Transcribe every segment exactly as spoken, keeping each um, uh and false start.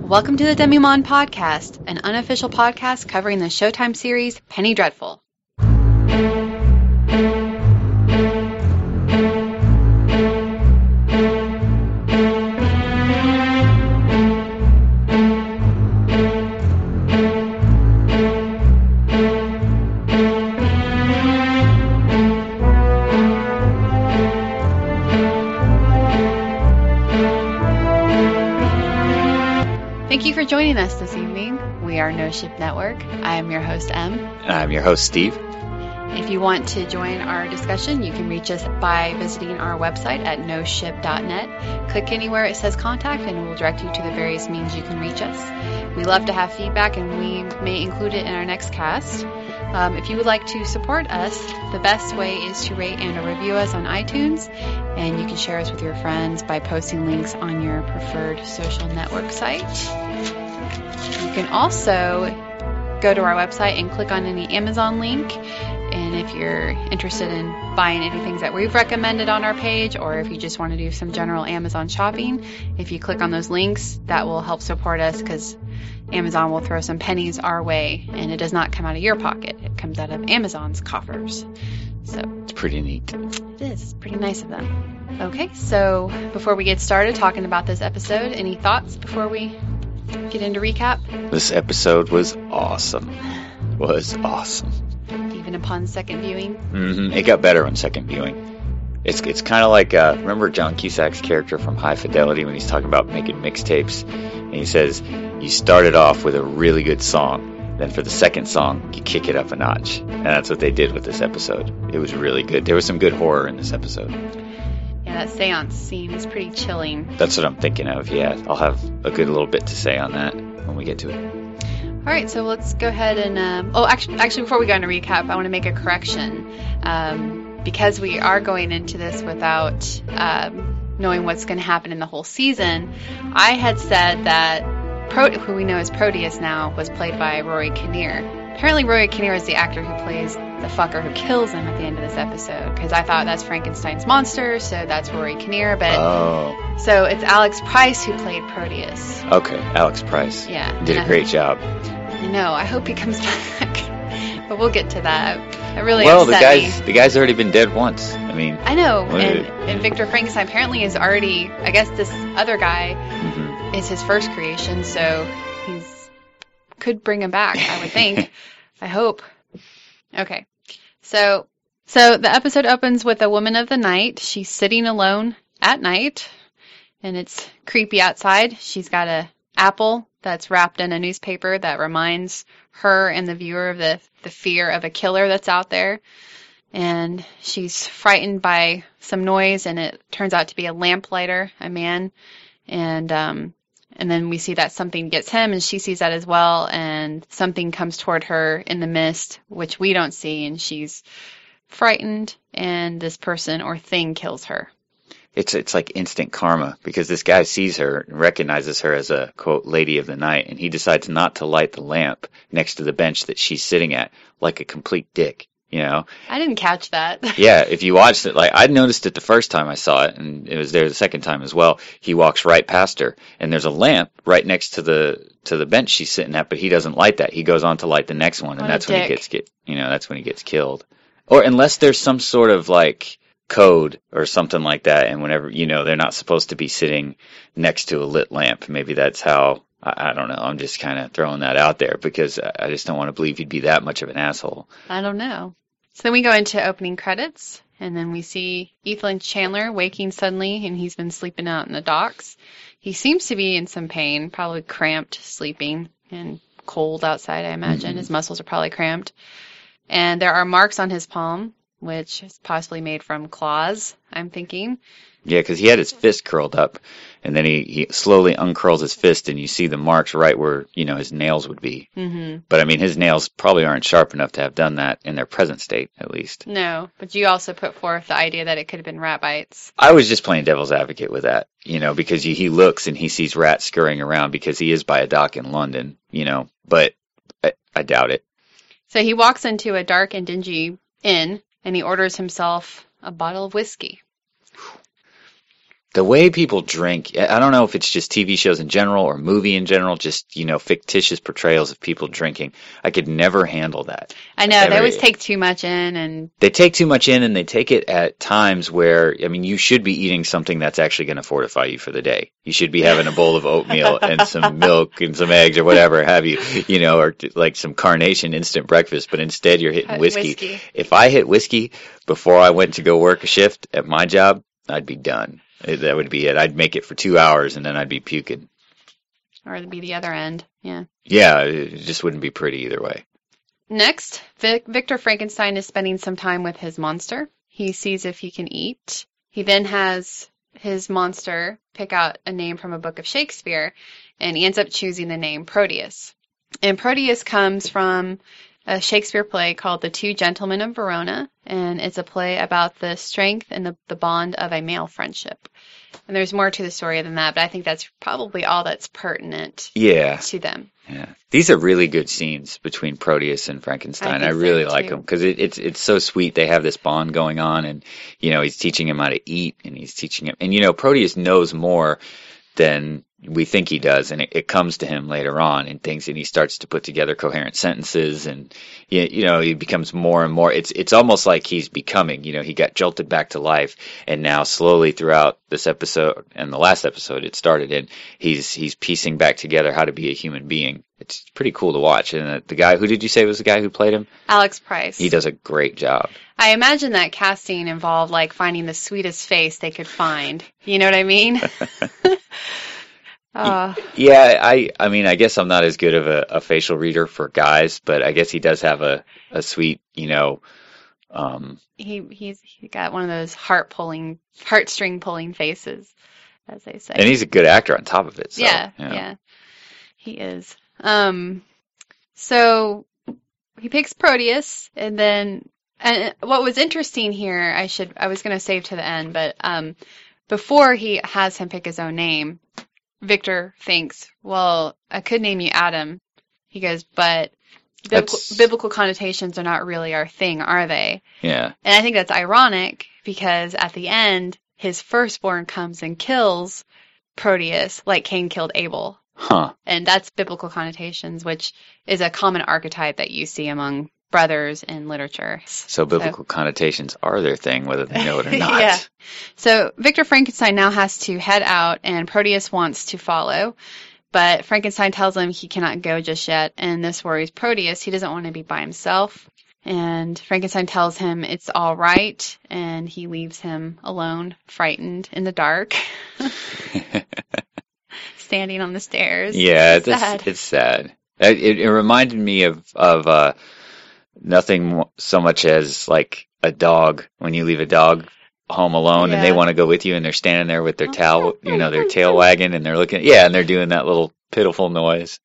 Welcome to the Demi-Monde Podcast, an unofficial podcast covering the Showtime series Penny Dreadful. Thank you for joining us this evening. We are No Ship Network. I am your host, Em. And I'm your host, Steve. If you want to join our discussion, you can reach us by visiting our website at no ship dot net. Click anywhere it says contact and it will direct you to the various means you can reach us. We love to have feedback and we may include it in our next cast. Um, if you would like to support us, the best way is to rate and review us on iTunes, and you can share us with your friends by posting links on your preferred social network site. You can also go to our website and click on any Amazon link, and if you're interested in buying any things that we've recommended on our page, or if you just want to do some general Amazon shopping, if you click on those links, that will help support us because Amazon will throw some pennies our way, and it does not come out of your pocket. It comes out of Amazon's coffers. So it's pretty neat. It is. It's pretty nice of them. Okay, so before we get started talking about this episode, any thoughts before we get into recap? This episode was awesome. Was awesome. Even upon second viewing? Mm-hmm. It got better on second viewing. It's it's kind of like, uh, remember John Cusack's character from High Fidelity when he's talking about making mixtapes? And he says, you started off with a really good song. Then for the second song, you kick it up a notch. And that's what they did with this episode. It was really good. There was some good horror in this episode. Yeah, that seance scene is pretty chilling. That's what I'm thinking of, yeah. I'll have a good little bit to say on that when we get to it. All right, so let's go ahead and... Um, oh, actually, actually, before we go into recap, I want to make a correction. Um, because we are going into this without um, knowing what's going to happen in the whole season, I had said that Pro- who we know as Proteus now was played by Rory Kinnear. Apparently, Rory Kinnear is the actor who plays the fucker who kills him at the end of this episode, because I thought that's Frankenstein's monster, so that's Rory Kinnear, but... Oh. So it's Alex Price who played Proteus. Okay, Alex Price. Yeah. Did a great job. I know. I hope he comes back. But we'll get to that. That really well, the upset guy's me. the guy's already been dead once. I mean, I know. what- And, and Victor Frankenstein apparently is already, I guess this other guy mhm. is his first creation, so he's could bring him back, I would think. I hope. Okay. So so the episode opens with a woman of the night. She's sitting alone at night, and it's creepy outside. She's got a apple that's wrapped in a newspaper that reminds her and the viewer of the, the fear of a killer that's out there. And she's frightened by some noise, and it turns out to be a lamplighter, a man. And um, and then we see that something gets him, and she sees that as well. And something comes toward her in the mist, which we don't see, and she's frightened, and this person or thing kills her. It's it's like instant karma because this guy sees her and recognizes her as a, quote, lady of the night, and he decides not to light the lamp next to the bench that she's sitting at like a complete dick, you know? I didn't catch that. Yeah, if you watched it, like I noticed it the first time I saw it, and it was there the second time as well. He walks right past her, and there's a lamp right next to the to the bench she's sitting at, but he doesn't light that. He goes on to light the next one, and What a that's when he dick. gets get you know that's when he gets killed. Or unless there's some sort of like code or something like that, and whenever you know they're not supposed to be sitting next to a lit lamp. Maybe that's how. I, I don't know. I'm just kind of throwing that out there because I, I just don't want to believe he'd be that much of an asshole. I don't know. So then we go into opening credits, and then we see Ethan Chandler waking suddenly, and he's been sleeping out in the docks. He seems to be in some pain, probably cramped sleeping and cold outside, I imagine. Mhm. His muscles are probably cramped. And there are marks on his palm, which is possibly made from claws, I'm thinking. Yeah, because he had his fist curled up, and then he, he slowly uncurls his fist, and you see the marks right where, you know, his nails would be. Mm-hmm. But, I mean, his nails probably aren't sharp enough to have done that in their present state, at least. No, but you also put forth the idea that it could have been rat bites. I was just playing devil's advocate with that, you know, because he, he looks and he sees rats scurrying around because he is by a dock in London, you know, but I, I doubt it. So he walks into a dark and dingy inn, and he orders himself a bottle of whiskey. The way people drink, I don't know if it's just T V shows in general or movie in general, just, you know, fictitious portrayals of people drinking. I could never handle that. I know, Ever. They always take too much in, and They take too much in, and they take it at times where, I mean, you should be eating something that's actually going to fortify you for the day. You should be having a bowl of oatmeal and some milk and some eggs or whatever have you, you know, or like some Carnation instant breakfast, but instead you're hitting whiskey. whiskey. If I hit whiskey before I went to go work a shift at my job, I'd be done. That would be it. I'd make it for two hours and then I'd be puking. Or it'd be the other end, yeah. Yeah, it just wouldn't be pretty either way. Next, Vic- Victor Frankenstein is spending some time with his monster. He sees if he can eat. He then has his monster pick out a name from a book of Shakespeare, and he ends up choosing the name Proteus. And Proteus comes from a Shakespeare play called The Two Gentlemen of Verona, and it's a play about the strength and the, the bond of a male friendship. And there's more to the story than that, but I think that's probably all that's pertinent Yeah. to them. Yeah, these are really good scenes between Proteus and Frankenstein. I I, think really so, like too. them because it, it's it's so sweet. They have this bond going on, and you know he's teaching him how to eat, and he's teaching him, and you know Proteus knows more than we think he does, and it, it comes to him later on in things, and he starts to put together coherent sentences, and you, you know he becomes more and more. It's it's almost like he's becoming. You know, he got jolted back to life, and now slowly throughout this episode and the last episode it started in, he's he's piecing back together how to be a human being. It's pretty cool to watch. And uh, the guy, who did you say was the guy who played him? Alex Price. He does a great job. I imagine that casting involved like finding the sweetest face they could find. You know what I mean? uh, Yeah, I I mean, I guess I'm not as good of a, a facial reader for guys, but I guess he does have a, a sweet, you know, um, he he's he got one of those heart pulling, heartstring pulling faces, as they say. and he's a good actor on top of it. So, yeah, you know. yeah, he is. Um, so he picks Proteus, and then and what was interesting here, I should I was going to save to the end, but um, before he has him pick his own name, Victor thinks, well, I could name you Adam. He goes, but biblical, That's- biblical connotations are not really our thing, are they? Yeah. And I think that's ironic because at the end, his firstborn comes and kills Proteus like Cain killed Abel. Huh. And that's biblical connotations, which is a common archetype that you see among brothers in literature. So biblical connotations are their thing, whether they know it or not. Yeah. So Victor Frankenstein now has to head out, and Proteus wants to follow. But Frankenstein tells him he cannot go just yet, and this worries Proteus. He doesn't want to be by himself. And Frankenstein tells him it's all right, and he leaves him alone, frightened, in the dark, standing on the stairs. Yeah, It's it's sad. sad. It's sad. It, it, it reminded me of of uh, nothing mo- so much as like a dog when you leave a dog home alone and they Yeah. want to go with you and they're standing there with their Oh, towel, you know, their tail wagging and they're looking, yeah, and they're doing that little pitiful noise.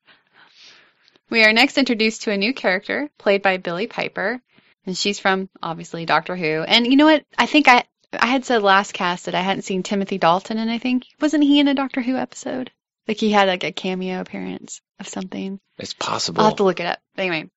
We are next introduced to a new character played by Billie Piper, and she's from obviously Doctor Who. And you know what? I think I I had said last cast that I hadn't seen Timothy Dalton, and I think wasn't he in a Doctor Who episode? Like he had like a cameo appearance of something. It's possible. I'll have to look it up. Anyway,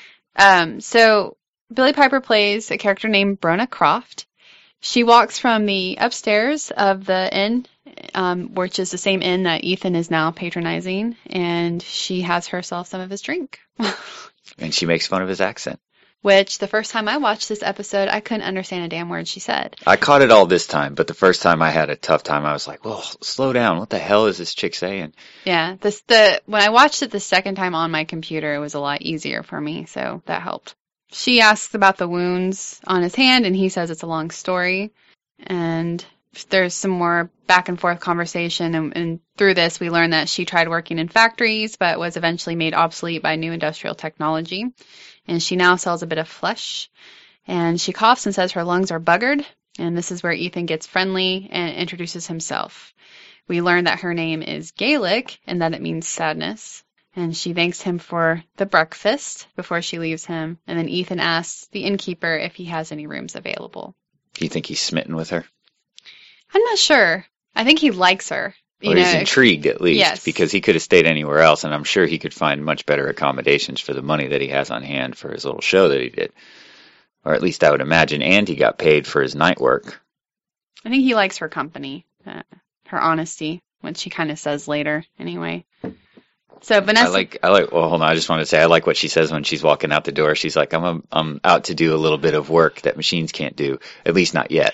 um, so Billie Piper plays a character named Brona Croft. She walks from the upstairs of the inn, um, which is the same inn that Ethan is now patronizing, and she has herself some of his drink. And she makes fun of his accent. Which, the first time I watched this episode, I couldn't understand a damn word she said. I caught it all this time, but the first time I had a tough time. I was like, "Well, slow down. What the hell is this chick saying?" Yeah, this the when I watched it the second time on my computer, it was a lot easier for me, so that helped. She asks about the wounds on his hand, and he says it's a long story. And there's some more back and forth conversation, and, and through this, we learn that she tried working in factories, but was eventually made obsolete by new industrial technology. And she now sells a bit of flesh. And she coughs and says her lungs are buggered. And this is where Ethan gets friendly and introduces himself. We learn that her name is Gaelic and that it means sadness. And she thanks him for the breakfast before she leaves him. And then Ethan asks the innkeeper if he has any rooms available. Do you think he's smitten with her? I'm not sure. I think he likes her. You Or know, he's intrigued at least, yes. because he could have stayed anywhere else, and I'm sure he could find much better accommodations for the money that he has on hand for his little show that he did. Or at least I would imagine, and he got paid for his night work. I think he likes her company. Uh, her honesty, which she kind of says later anyway. So Vanessa, I like, I like, well, hold on. I just wanted to say, I like what she says when she's walking out the door. She's like, I'm, a, I'm out to do a little bit of work that machines can't do, at least not yet.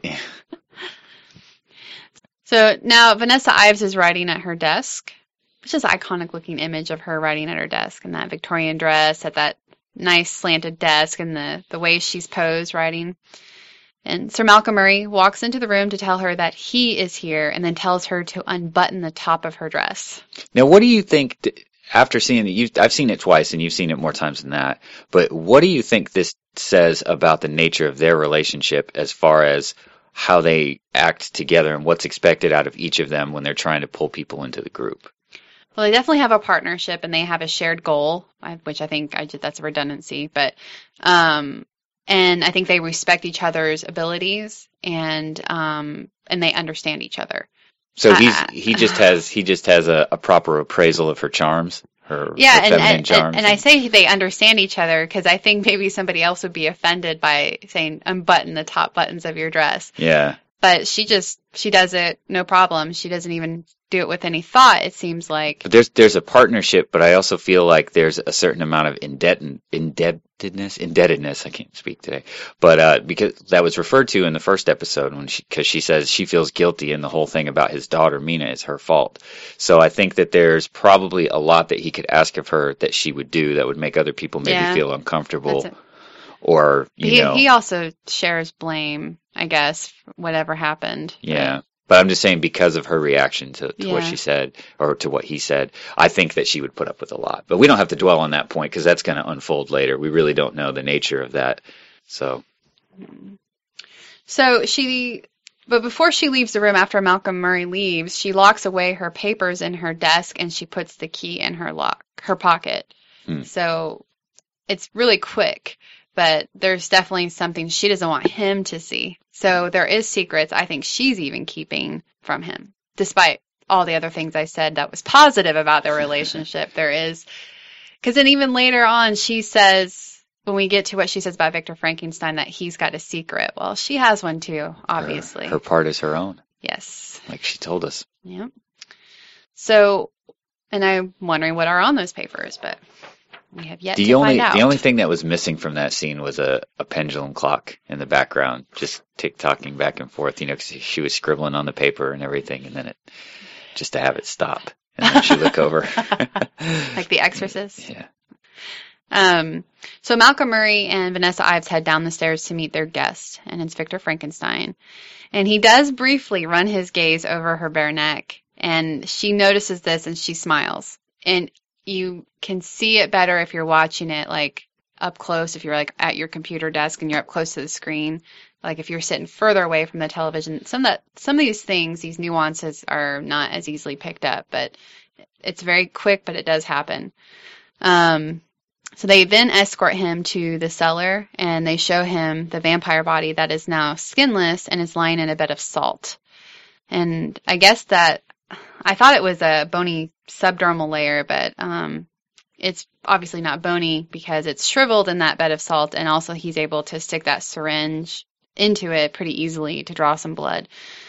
So now Vanessa Ives is writing at her desk, which is an iconic looking image of her writing at her desk in that Victorian dress at that nice slanted desk and the, the way she's posed writing. And Sir Malcolm Murray walks into the room to tell her that he is here and then tells her to unbutton the top of her dress. Now, what do you think, after seeing it, you, I've seen it twice and you've seen it more times than that, but what do you think this says about the nature of their relationship as far as how they act together and what's expected out of each of them when they're trying to pull people into the group? Well, they definitely have a partnership and they have a shared goal, which I think I just, that's a redundancy, but um, and I think they respect each other's abilities and um, and they understand each other. So he's uh, he just has he just has a, a proper appraisal of her charms, her, yeah, her and, feminine and, charms. and I say they understand each other because I think maybe somebody else would be offended by saying unbutton the top buttons of your dress. Yeah. But she just she does it no problem. She doesn't even do it with any thought, it seems like. But there's there's a partnership, but I also feel like there's a certain amount of indebt indebtedness indebtedness. I can't speak today, but uh, because that was referred to in the first episode when she because she says she feels guilty and the whole thing about his daughter Mina is her fault. So I think that there's probably a lot that he could ask of her that she would do that would make other people maybe Yeah. feel uncomfortable, or you He know, he also shares blame, I guess, for whatever happened. yeah. But I'm just saying because of her reaction to, to what Yeah. she said or to what he said, I think that she would put up with a lot. But we don't have to dwell on that point because that's going to unfold later. We really don't know the nature of that. So, So she, but before she leaves the room after Malcolm Murray leaves, she locks away her papers in her desk and she puts the key in her lock, her pocket. Hmm. So it's really quick, but there's definitely something she doesn't want him to see. So there is secrets I think she's even keeping from him, despite all the other things I said that was positive about their relationship. There is, because then even later on she says, when we get to what she says about Victor Frankenstein, that he's got a secret. Well, she has one too, obviously. her, her part is her own, Yes. like she told us. Yeah. So, and I'm wondering what are on those papers, but we have yet The to only find out. the only thing that was missing from that scene was a, a pendulum clock in the background, just tick-tocking back and forth. You know, 'cause she was scribbling on the paper and everything, and then it just to have it stop, and then she look over. Like The Exorcist. Yeah. Um, so Malcolm Murray and Vanessa Ives head down the stairs to meet their guest, and it's Victor Frankenstein. And he does briefly run his gaze over her bare neck, and she notices this and she smiles. And you can see it better if you're watching it like up close, if you're like at your computer desk and you're up close to the screen. Like if you're sitting further away from the television, some of that, some of these things, these nuances are not as easily picked up, but it's very quick, but it does happen. Um, so they then escort him to the cellar and they show him the vampire body that is now skinless and is lying in a bed of salt. And I guess that I thought it was a bony subdermal layer, but um, it's obviously not bony because it's shriveled in that bed of salt, and also he's able to stick that syringe into it pretty easily to draw some blood.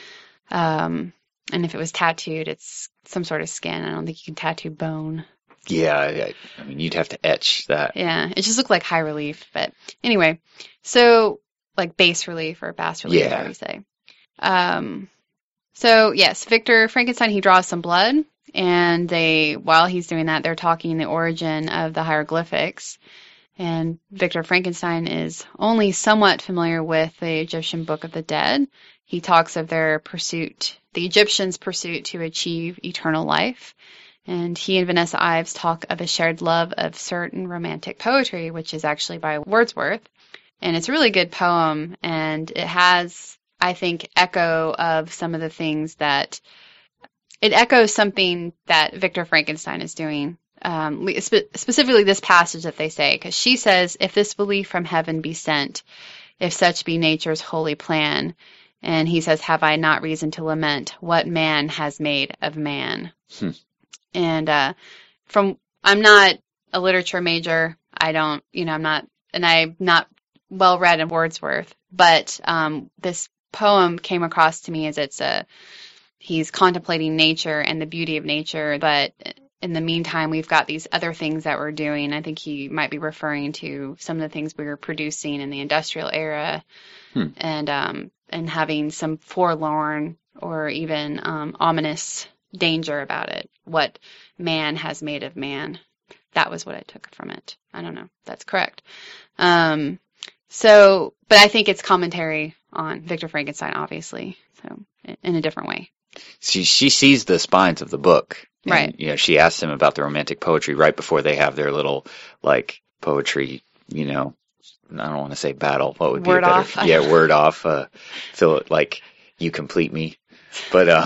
Um, and if it was tattooed, it's some sort of skin. I don't think you can tattoo bone. Yeah, I, I mean, you'd have to etch that. Yeah, it just looked like high relief. But anyway, so like bas relief or bas relief, Yeah. how you say. Um, so yes, Victor Frankenstein, he draws some blood, and they, while he's doing that, they're talking the origin of the hieroglyphics. And Victor Frankenstein is only somewhat familiar with the Egyptian Book of the Dead. He talks of their pursuit, the Egyptians' pursuit to achieve eternal life. And he and Vanessa Ives talk of a shared love of certain romantic poetry, which is actually by Wordsworth. And it's a really good poem, and it has, I think, echo of some of the things that, it echoes something that Victor Frankenstein is doing. Um, spe- specifically this passage that they say, because she says, if this belief from heaven be sent, if such be nature's holy plan. And he says, have I not reason to lament what man has made of man? Hmm. And uh, from, I'm not a literature major. I don't, you know, I'm not, and I'm not well read in Wordsworth, but um, this poem came across to me as it's a, he's contemplating nature and the beauty of nature, but in the meantime, we've got these other things that we're doing. I think he might be referring to some of the things we were producing in the industrial era, Hmm. and um, and having some forlorn or even um, ominous danger about it. What man has made of man. That was what I took from it. I don't know if that's correct. Um, so, but I think it's commentary on Victor Frankenstein, obviously, so in a different way. She she sees the spines of the book. And, Right. you know, she asks him about the romantic poetry right before they have their little, like, poetry, you know, I don't want to say battle. What would be Word a better? off. Yeah, word off. Uh, feel it like you complete me. But, uh,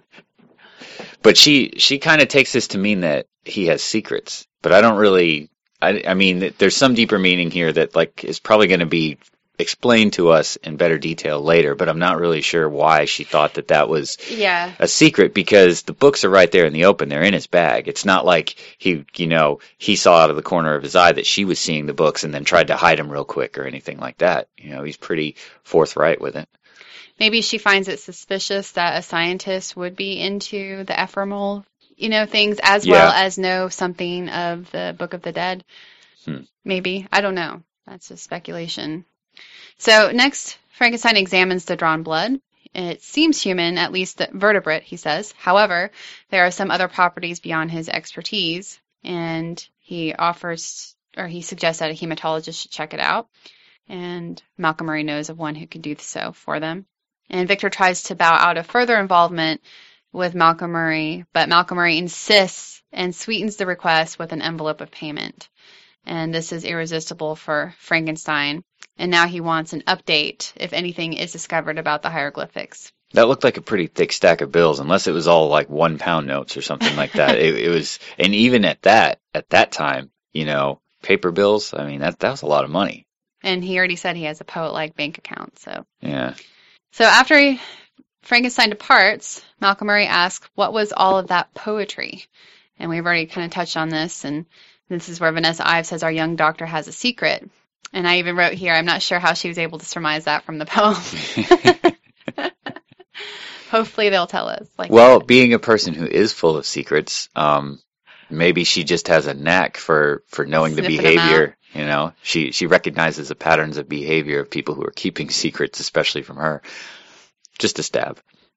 but she, she kind of takes this to mean that he has secrets. But I don't really, I, I mean, there's some deeper meaning here that, like, is probably going to be explained to us in better detail later, but I'm not really sure why she thought that that was Yeah. a secret, because the books are right there in the open. They're in his bag. It's not like he, you know, he saw out of the corner of his eye that she was seeing the books and then tried to hide them real quick or anything like that. You know, he's pretty forthright with it. Maybe she finds it suspicious that a scientist would be into the ephemeral, you know, things as Yeah. well as know something of the Book of the Dead. Hmm. Maybe. I don't know. That's just speculation. So next, Frankenstein examines the drawn blood. It seems human, at least the vertebrate, he says. However, there are some other properties beyond his expertise, and he offers, or he suggests that a hematologist should check it out. And Malcolm Murray knows of one who could do so for them. And Victor tries to bow out of further involvement with Malcolm Murray, but Malcolm Murray insists and sweetens the request with an envelope of payment. And this is irresistible for Frankenstein. And now he wants an update if anything is discovered about the hieroglyphics. That looked like a pretty thick stack of bills, unless it was all like one pound notes or something like that. it, it was, and even at that, at that time, you know, paper bills, I mean, that, that was a lot of money. And he already said he has a poet-like bank account, so. Yeah. So after he, Frankenstein departs, Malcolm Murray asks, what was all of that poetry? And we've already kind of touched on this, and this is where Vanessa Ives says our young doctor has a secret. And I even wrote here, I'm not sure how she was able to surmise that from the poem. Hopefully they'll tell us. Like Well, being a person who is full of secrets, um, maybe she just has a knack for, for knowing Sniffing the them behavior. You know, she she recognizes the patterns of behavior of people who are keeping secrets, especially from her. Just a stab.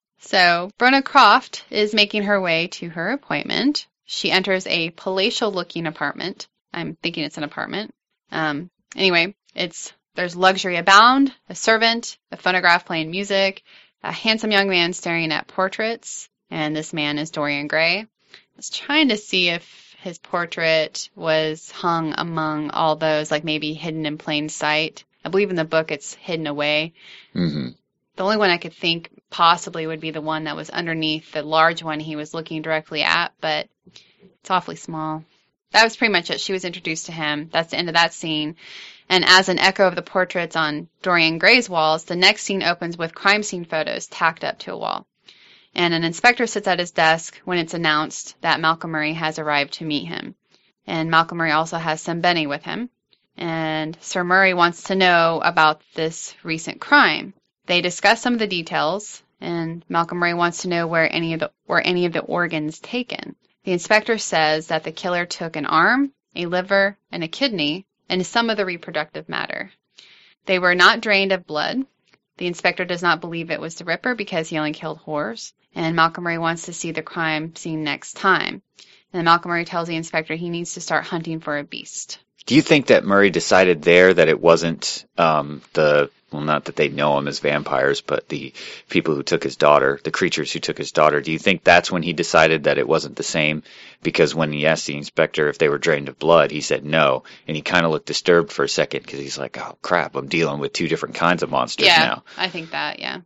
So Brona Croft is making her way to her appointment. She enters a palatial-looking apartment. I'm thinking it's an apartment. Um, anyway, it's there's luxury abound, a servant, a phonograph playing music, a handsome young man staring at portraits, and this man is Dorian Gray. I was trying to see if his portrait was hung among all those, like maybe hidden in plain sight. I believe in the book it's hidden away. Mm-hmm. The only one I could think possibly would be the one that was underneath the large one he was looking directly at, but it's awfully small. That was pretty much it. She was introduced to him. That's the end of that scene. And as an echo of the portraits on Dorian Gray's walls, the next scene opens with crime scene photos tacked up to a wall. And an inspector sits at his desk when it's announced that Malcolm Murray has arrived to meet him. And Malcolm Murray also has Sembeni with him. And Sir Murray wants to know about this recent crime. They discuss some of the details, and Malcolm Murray wants to know where any of the were any of the organs taken. The inspector says that the killer took an arm, a liver, and a kidney, and some of the reproductive matter. They were not drained of blood. The inspector does not believe it was the Ripper because he only killed whores, and Malcolm Murray wants to see the crime scene next time. And Malcolm Murray tells the inspector he needs to start hunting for a beast. Do you think that Murray decided there that it wasn't um, the, well, not that they know him as vampires, but the people who took his daughter, the creatures who took his daughter, do you think that's when he decided that it wasn't the same? Because when he asked the inspector if they were drained of blood, he said no, and he kind of looked disturbed for a second because he's like, oh, crap, I'm dealing with two different kinds of monsters yeah, now. I think that, yeah.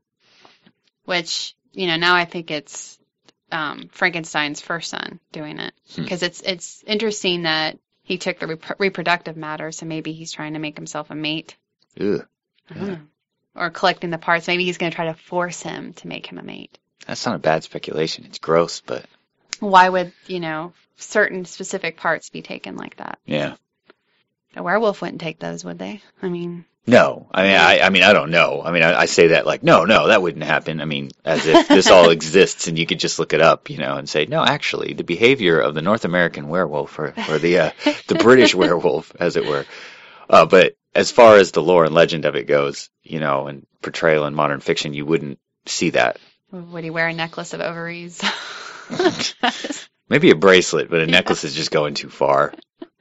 Which, you know, now I think it's um, Frankenstein's first son doing it. Because hmm. it's it's interesting that he took the rep- reproductive matter, so maybe he's trying to make himself a mate. Ugh. Yeah. Or collecting the parts. Maybe he's going to try to force him to make him a mate. That's not a bad speculation. It's gross, but... Why would, you know, certain specific parts be taken like that? Yeah. A werewolf wouldn't take those, would they? I mean... No, I mean, I, I mean, I don't know. I mean, I, I say that like, no, no, that wouldn't happen. I mean, as if this all exists and you could just look it up, you know, and say, no, actually, the behavior of the North American werewolf or, or the uh, the British werewolf, as it were. Uh, but as far as the lore and legend of it goes, you know, and portrayal in modern fiction, you wouldn't see that. Would he wear a necklace of ovaries? Maybe a bracelet, but a necklace is just going too far.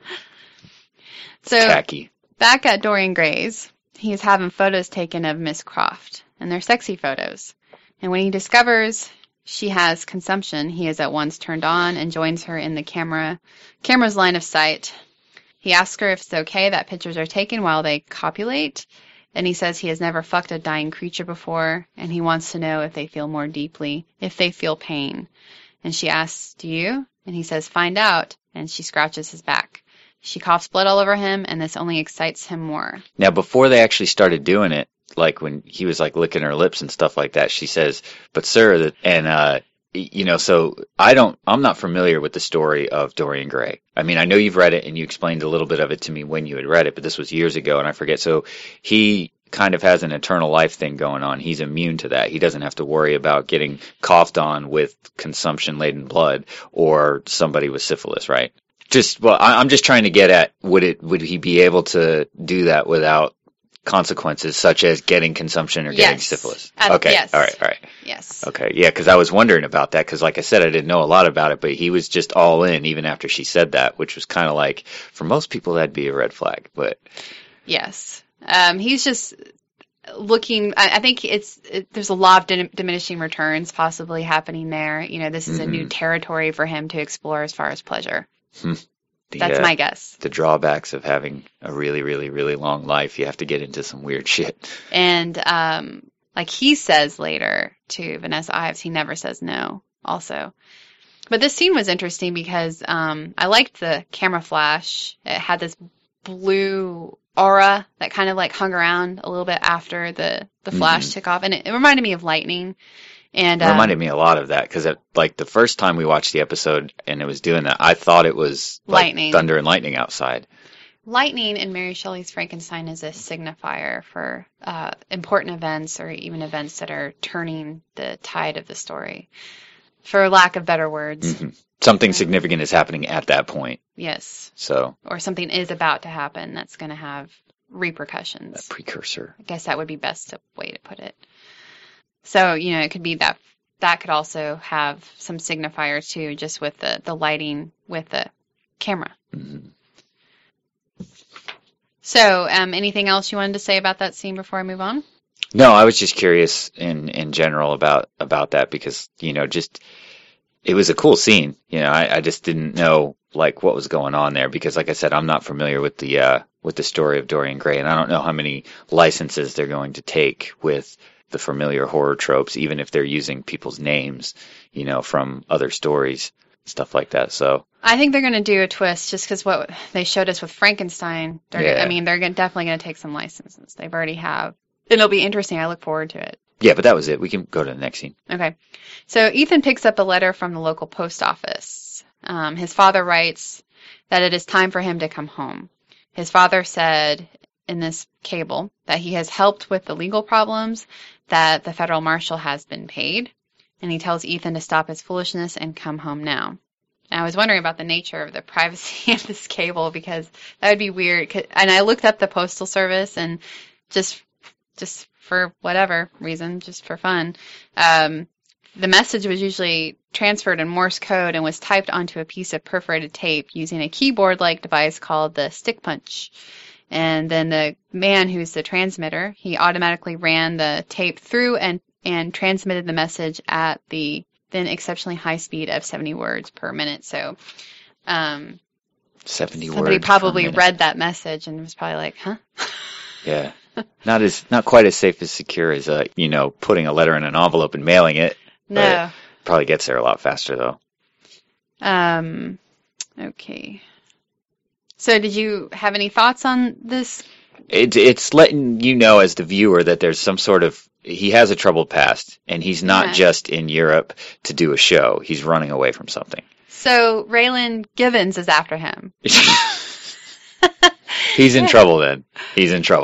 It's so tacky. Back at Dorian Gray's, he's having photos taken of Miss Croft, and they're sexy photos. And when he discovers she has consumption, he is at once turned on and joins her in the camera camera's line of sight. He asks her if it's okay that pictures are taken while they copulate, and he says he has never fucked a dying creature before, and he wants to know if they feel more deeply, if they feel pain. And she asks, do you? And he says, find out, and she scratches his back. She coughs blood all over him, and this only excites him more. Now, before they actually started doing it, like when he was like licking her lips and stuff like that, she says, but sir, that, and, uh, you know, so I don't, I'm not familiar with the story of Dorian Gray. I mean, I know you've read it and you explained a little bit of it to me when you had read it, but this was years ago and I forget. So he kind of has an eternal life thing going on. He's immune to that. He doesn't have to worry about getting coughed on with consumption-laden blood or somebody with syphilis, right? Just, well, I, I'm just trying to get at, would it, would he be able to do that without consequences such as getting consumption or getting yes. syphilis? Uh, okay. Yes. All right. All right. Yes. Okay. Yeah. Cause I was wondering about that. Cause like I said, I didn't know a lot about it, but he was just all in even after she said that, which was kind of like, for most people, that'd be a red flag, but. Yes. Um, he's just looking, I, I think it's, it, there's a lot of dim- diminishing returns possibly happening there. You know, this is mm-hmm. a new territory for him to explore as far as pleasure. Hmm. The, That's uh, my guess. The drawbacks of having a really, really, really long life, you have to get into some weird shit. And um, like he says later to Vanessa Ives, he never says no also. But this scene was interesting because um, I liked the camera flash. It had this blue aura that kind of like hung around a little bit after the, the flash mm-hmm. took off. And it, it reminded me of lightning. And, it reminded um, me a lot of that because, like, the first time we watched the episode and it was doing that, I thought it was like lightning. Thunder and lightning outside. Lightning in Mary Shelley's Frankenstein is a signifier for uh, important events or even events that are turning the tide of the story, for lack of better words. Mm-hmm. Something significant is happening at that point. Yes. So. Or something is about to happen that's going to have repercussions. A precursor. I guess that would be best a way to put it. So, you know, it could be that that could also have some signifier too, just with the, the lighting with the camera. Mm-hmm. So, um, anything else you wanted to say about that scene before I move on? No, I was just curious in, in general about, about that because, you know, just, it was a cool scene. You know, I, I just didn't know, like, what was going on there because, like I said, I'm not familiar with the, uh, with the story of Dorian Gray and I don't know how many licenses they're going to take with the familiar horror tropes, even if they're using people's names, you know, from other stories, stuff like that. So I think they're going to do a twist just because what they showed us with Frankenstein. They're yeah. gonna, I mean, they're gonna, definitely going to take some licenses. They've already have. It'll be interesting. I look forward to it. Yeah, but that was it. We can go to the next scene. Okay. So Ethan picks up a letter from the local post office. Um, his father writes that it is time for him to come home. His father said in this cable that he has helped with the legal problems, that the federal marshal has been paid, and he tells Ethan to stop his foolishness and come home now. And I was wondering about the nature of the privacy of this cable because that would be weird. And I looked up the Postal Service and just just for whatever reason, just for fun, um, the message was usually transferred in Morse code and was typed onto a piece of perforated tape using a keyboard-like device called the stick punch. And then the man who's the transmitter, he automatically ran the tape through and, and transmitted the message at the then exceptionally high speed of seventy words per minute. So um, seventy somebody words probably per minute. Read that message and was probably like, huh? Yeah. Not as not quite as safe as secure as, uh, you know, putting a letter in an envelope and mailing it. No. Probably gets there a lot faster, though. Um. Okay. So did you have any thoughts on this? It, it's letting you know as the viewer that there's some sort of, he has a troubled past, and he's not yeah. just in Europe to do a show. He's running away from something. So Raylan Givens is after him. He's in trouble then. He's in trouble.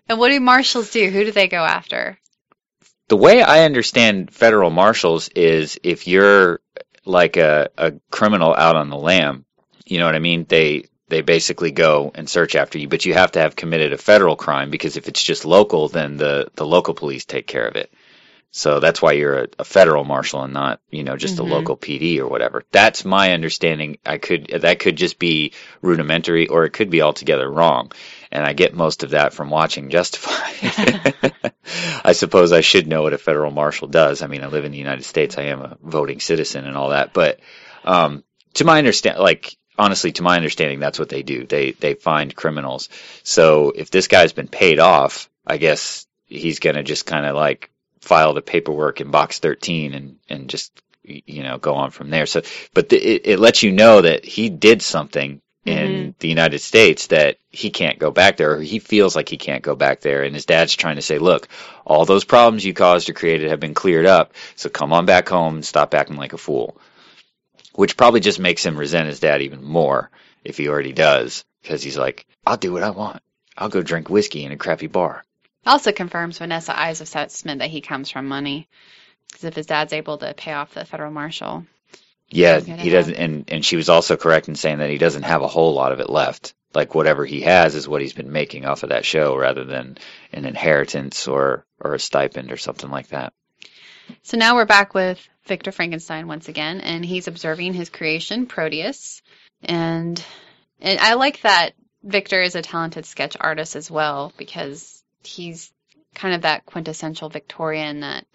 And what do marshals do? Who do they go after? The way I understand federal marshals is if you're like a, a criminal out on the lam, you know what I mean? They they basically go and search after you, but you have to have committed a federal crime, because if it's just local, then the, the local police take care of it. So that's why you're a, a federal marshal and not, you know, just mm-hmm. a local P D or whatever. That's my understanding. I could that could just be rudimentary, or it could be altogether wrong. And I get most of that from watching Justified. I suppose I should know what a federal marshal does. I mean, I live in the United States. I am a voting citizen and all that. But um, to my understand, like honestly, to my understanding, that's what they do. They they find criminals. So if this guy's been paid off, I guess he's gonna just kind of like file the paperwork in box thirteen and and just you know go on from there. So, but the, it, it lets you know that he did something in mm-hmm. the United States that he can't go back there, or he feels like he can't go back there, and his dad's trying to say, look, all those problems you caused or created have been cleared up, so come on back home and stop acting like a fool. Which probably just makes him resent his dad even more, if he already does, because he's like, I'll do what I want. I'll go drink whiskey in a crappy bar. Also confirms Vanessa Eyes assessment that he comes from money, because if his dad's able to pay off the federal marshal. Yeah, he doesn't, and, and she was also correct in saying that he doesn't have a whole lot of it left. Like whatever he has is what he's been making off of that show, rather than an inheritance or, or a stipend or something like that. So now we're back with Victor Frankenstein once again, and he's observing his creation, Proteus. And, and I like that Victor is a talented sketch artist as well, because he's kind of that quintessential Victorian that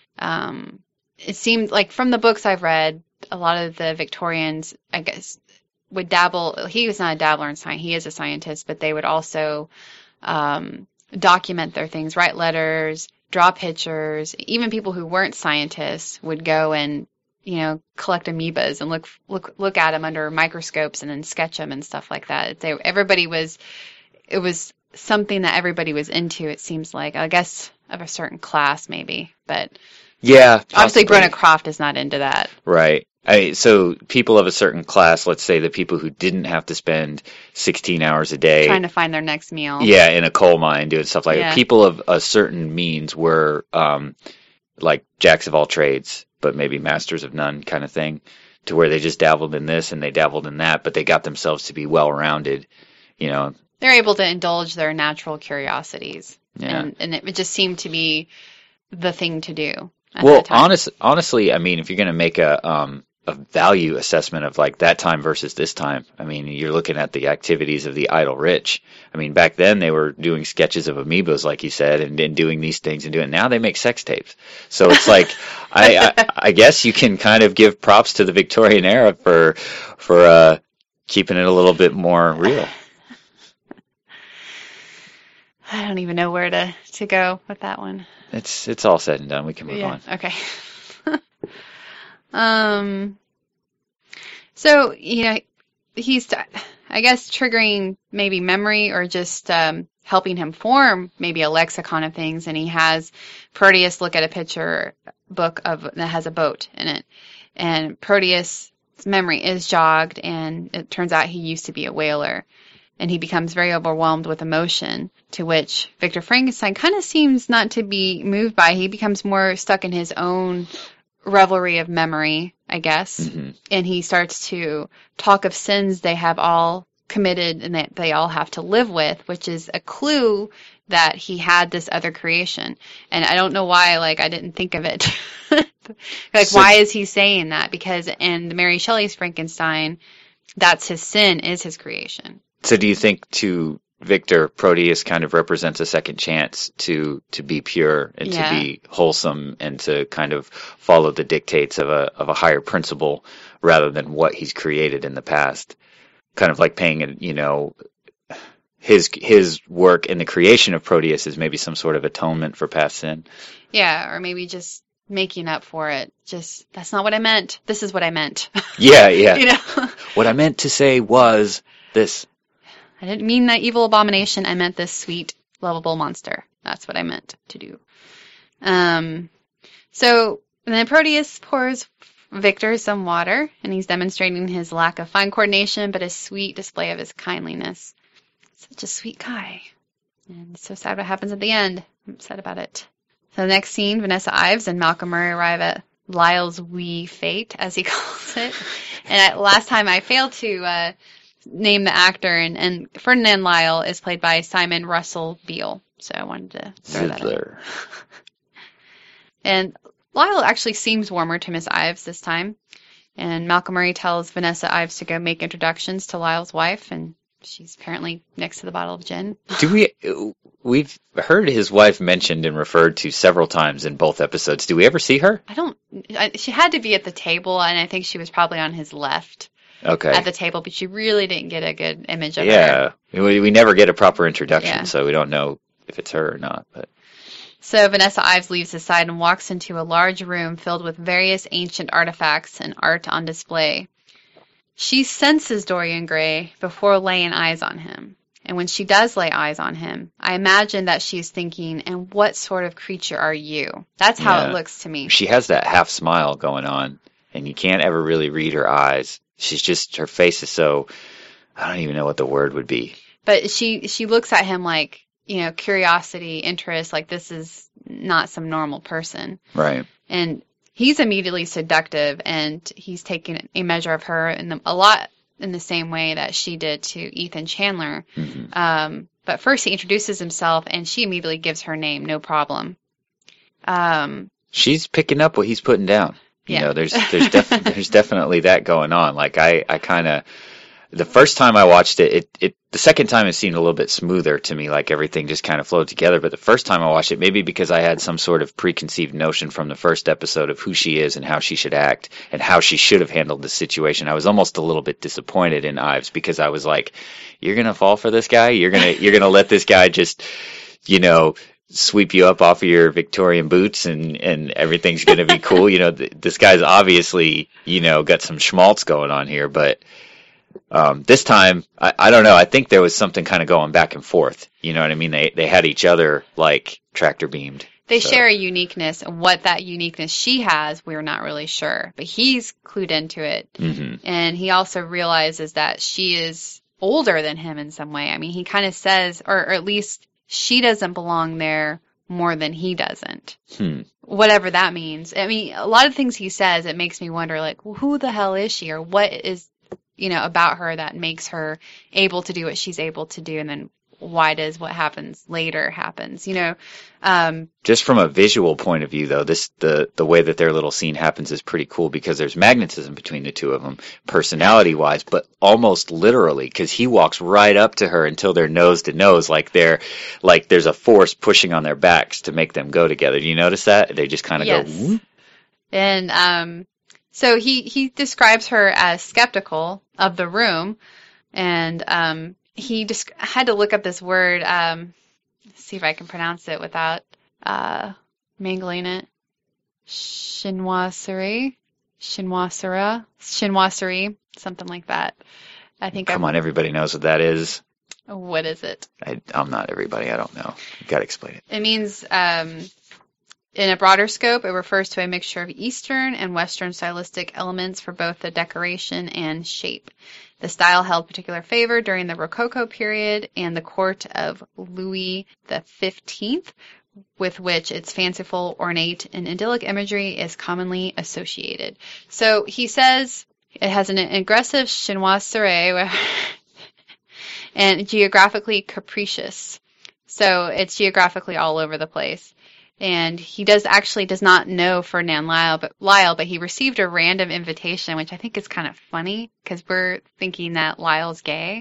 um, it seemed like from the books I've read, a lot of the Victorians, I guess, would dabble. He was not a dabbler in science. He is a scientist, but they would also um, document their things, write letters, draw pictures. Even people who weren't scientists would go and, you know, collect amoebas and look look look at them under microscopes and then sketch them and stuff like that. They, everybody was, it was something that everybody was into. It seems like, I guess, of a certain class maybe, but. Yeah, obviously Brenna Croft is not into that. Right. I, so people of a certain class, let's say the people who didn't have to spend sixteen hours a day trying to find their next meal. Yeah, in a coal mine doing stuff like yeah. that. People of a certain means were um, like jacks of all trades, but maybe masters of none kind of thing, to where they just dabbled in this and they dabbled in that, but they got themselves to be well-rounded, you know. They're able to indulge their natural curiosities. Yeah. And, and it just seemed to be the thing to do. Well, honest, honestly, I mean, if you're going to make a um, a value assessment of like that time versus this time, I mean, you're looking at the activities of the idle rich. I mean, back then they were doing sketches of amoebas, like you said, and, and doing these things and doing. Now they make sex tapes. So it's like, I, I I guess you can kind of give props to the Victorian era for for uh, keeping it a little bit more real. I don't even know where to, to go with that one. It's it's all said and done. We can move yeah, on. Okay. um. So, you know, he's, I guess, triggering maybe memory or just um, helping him form maybe a lexicon of things. And he has Proteus look at a picture book of that has a boat in it. And Proteus' memory is jogged, and it turns out he used to be a whaler. And he becomes very overwhelmed with emotion, to which Victor Frankenstein kind of seems not to be moved by. He becomes more stuck in his own revelry of memory, I guess. Mm-hmm. And he starts to talk of sins they have all committed and that they all have to live with, which is a clue that he had this other creation. And I don't know why, like, I didn't think of it. Like, so, why is he saying that? Because in Mary Shelley's Frankenstein, that's his sin, is his creation. So do you think to Victor, Proteus kind of represents a second chance to, to be pure and yeah. to be wholesome and to kind of follow the dictates of a of a higher principle rather than what he's created in the past? Kind of like paying, you know, his his work in the creation of Proteus is maybe some sort of atonement for past sin. Yeah, or maybe just making up for it. Just, that's not what I meant. This is what I meant. Yeah, yeah. You know? What I meant to say was this. I didn't mean that evil abomination. I meant this sweet, lovable monster. That's what I meant to do. Um, so then Proteus pours Victor some water, and he's demonstrating his lack of fine coordination, but a sweet display of his kindliness. Such a sweet guy. And it's so sad what happens at the end. I'm sad about it. So the next scene, Vanessa Ives and Malcolm Murray arrive at Lyle's wee fate, as he calls it. And I, last time I failed to uh, name the actor, and, and Ferdinand Lyle is played by Simon Russell Beale. So I wanted to throw that in. And Lyle actually seems warmer to Miss Ives this time. And Malcolm Murray tells Vanessa Ives to go make introductions to Lyle's wife, and she's apparently next to the bottle of gin. Do we? We've heard his wife mentioned and referred to several times in both episodes. Do we ever see her? I don't. I, she had to be at the table, and I think she was probably on his left. Okay. At the table, but she really didn't get a good image of yeah. her. Yeah, we, we never get a proper introduction, yeah. so we don't know if it's her or not. But so Vanessa Ives leaves his side and walks into a large room filled with various ancient artifacts and art on display. She senses Dorian Gray before laying eyes on him. And when she does lay eyes on him, I imagine that she's thinking, and what sort of creature are you? That's how yeah. it looks to me. She has that half smile going on, and you can't ever really read her eyes. She's just, her face is so, I don't even know what the word would be. But she, she looks at him like, you know, curiosity, interest, like this is not some normal person. Right. And he's immediately seductive, and he's taken a measure of her in the, a lot in the same way that she did to Ethan Chandler. Mm-hmm. Um, but first he introduces himself, and she immediately gives her name, no problem. Um, She's picking up what he's putting down. You yeah. know, there's there's, def- there's definitely that going on. Like I, I kind of, the first time I watched it, it, it, the second time it seemed a little bit smoother to me, like everything just kind of flowed together. But the first time I watched it, maybe because I had some sort of preconceived notion from the first episode of who she is and how she should act and how she should have handled the situation, I was almost a little bit disappointed in Ives, because I was like, you're going to fall for this guy? You're going to, you're going to let this guy just, you know, sweep you up off of your Victorian boots and, and everything's going to be cool. You know, th- this guy's obviously, you know, got some schmaltz going on here, but Um, this time, I, I don't know, I think there was something kind of going back and forth. You know what I mean? They they had each other, like, tractor beamed. They so. share a uniqueness, and what that uniqueness she has, we're not really sure. But he's clued into it. Mm-hmm. And he also realizes that she is older than him in some way. I mean, he kind of says, or, or at least she doesn't belong there more than he doesn't. Hmm. Whatever that means. I mean, a lot of things he says, it makes me wonder, like, well, who the hell is she? Or what is, you know, about her that makes her able to do what she's able to do, and then why does what happens later happens, you know? Um, Just from a visual point of view, though, this the the way that their little scene happens is pretty cool, because there's magnetism between the two of them, personality-wise, but almost literally, because he walks right up to her until they're nose to nose, like they're like there's a force pushing on their backs to make them go together. Do you notice that? They just kind of yes. go. Whoop. And um, so he he describes her as skeptical of the room, and um. He just had to look up this word, um, see if I can pronounce it without uh, mangling it. Chinoiserie, chinoiserie, chinoiserie, something like that. I think. Come I'm, on, everybody knows what that is. What is it? I, I'm not everybody. I don't know. You got to explain it. It means, um, in a broader scope, it refers to a mixture of Eastern and Western stylistic elements for both the decoration and shape. The style held particular favor during the Rococo period and the court of Louis the fifteenth, with which its fanciful, ornate, and idyllic imagery is commonly associated. So he says it has an aggressive chinoiserie and geographically capricious. So it's geographically all over the place. And he does actually does not know Ferdinand Lyle, but Lyle, but he received a random invitation, which I think is kind of funny because we're thinking that Lyle's gay.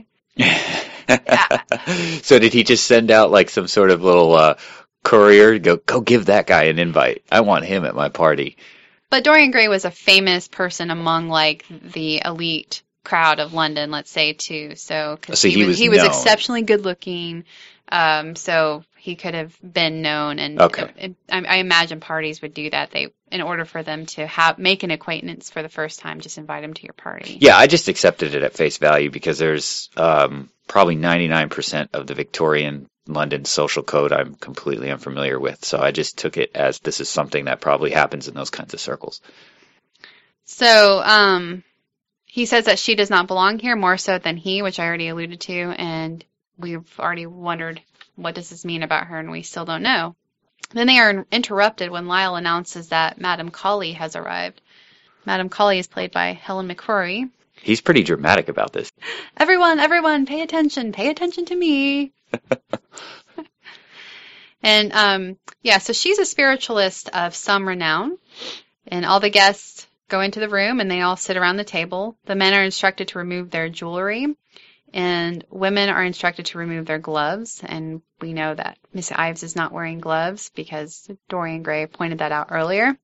So did he just send out like some sort of little uh, courier? Go, go give that guy an invite. I want him at my party. But Dorian Gray was a famous person among like the elite crowd of London, let's say, too. So, cause so he, he was, was he was known. exceptionally good looking. Um, so he could have been known, and okay. I, I imagine parties would do that. They, in order for them to have make an acquaintance for the first time, just invite him to your party. Yeah, I just accepted it at face value because there's um, probably ninety-nine percent of the Victorian London social code I'm completely unfamiliar with. So I just took it as this is something that probably happens in those kinds of circles. So um, he says that she does not belong here more so than he, which I already alluded to, and we've already wondered what does this mean about her? And we still don't know. Then they are interrupted when Lyle announces that Madame Colley has arrived. Madame Colley is played by Helen McCrory. He's pretty dramatic about this. Everyone, everyone, pay attention. Pay attention to me. And, um, yeah, so she's a spiritualist of some renown. And all the guests go into the room and they all sit around the table. The men are instructed to remove their jewelry. And women are instructed to remove their gloves. And we know that Miss Ives is not wearing gloves because Dorian Gray pointed that out earlier,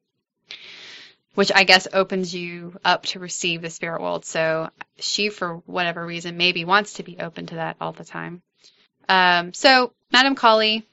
which I guess opens you up to receive the spirit world. So she, for whatever reason, maybe wants to be open to that all the time. Um, so Madame Colley,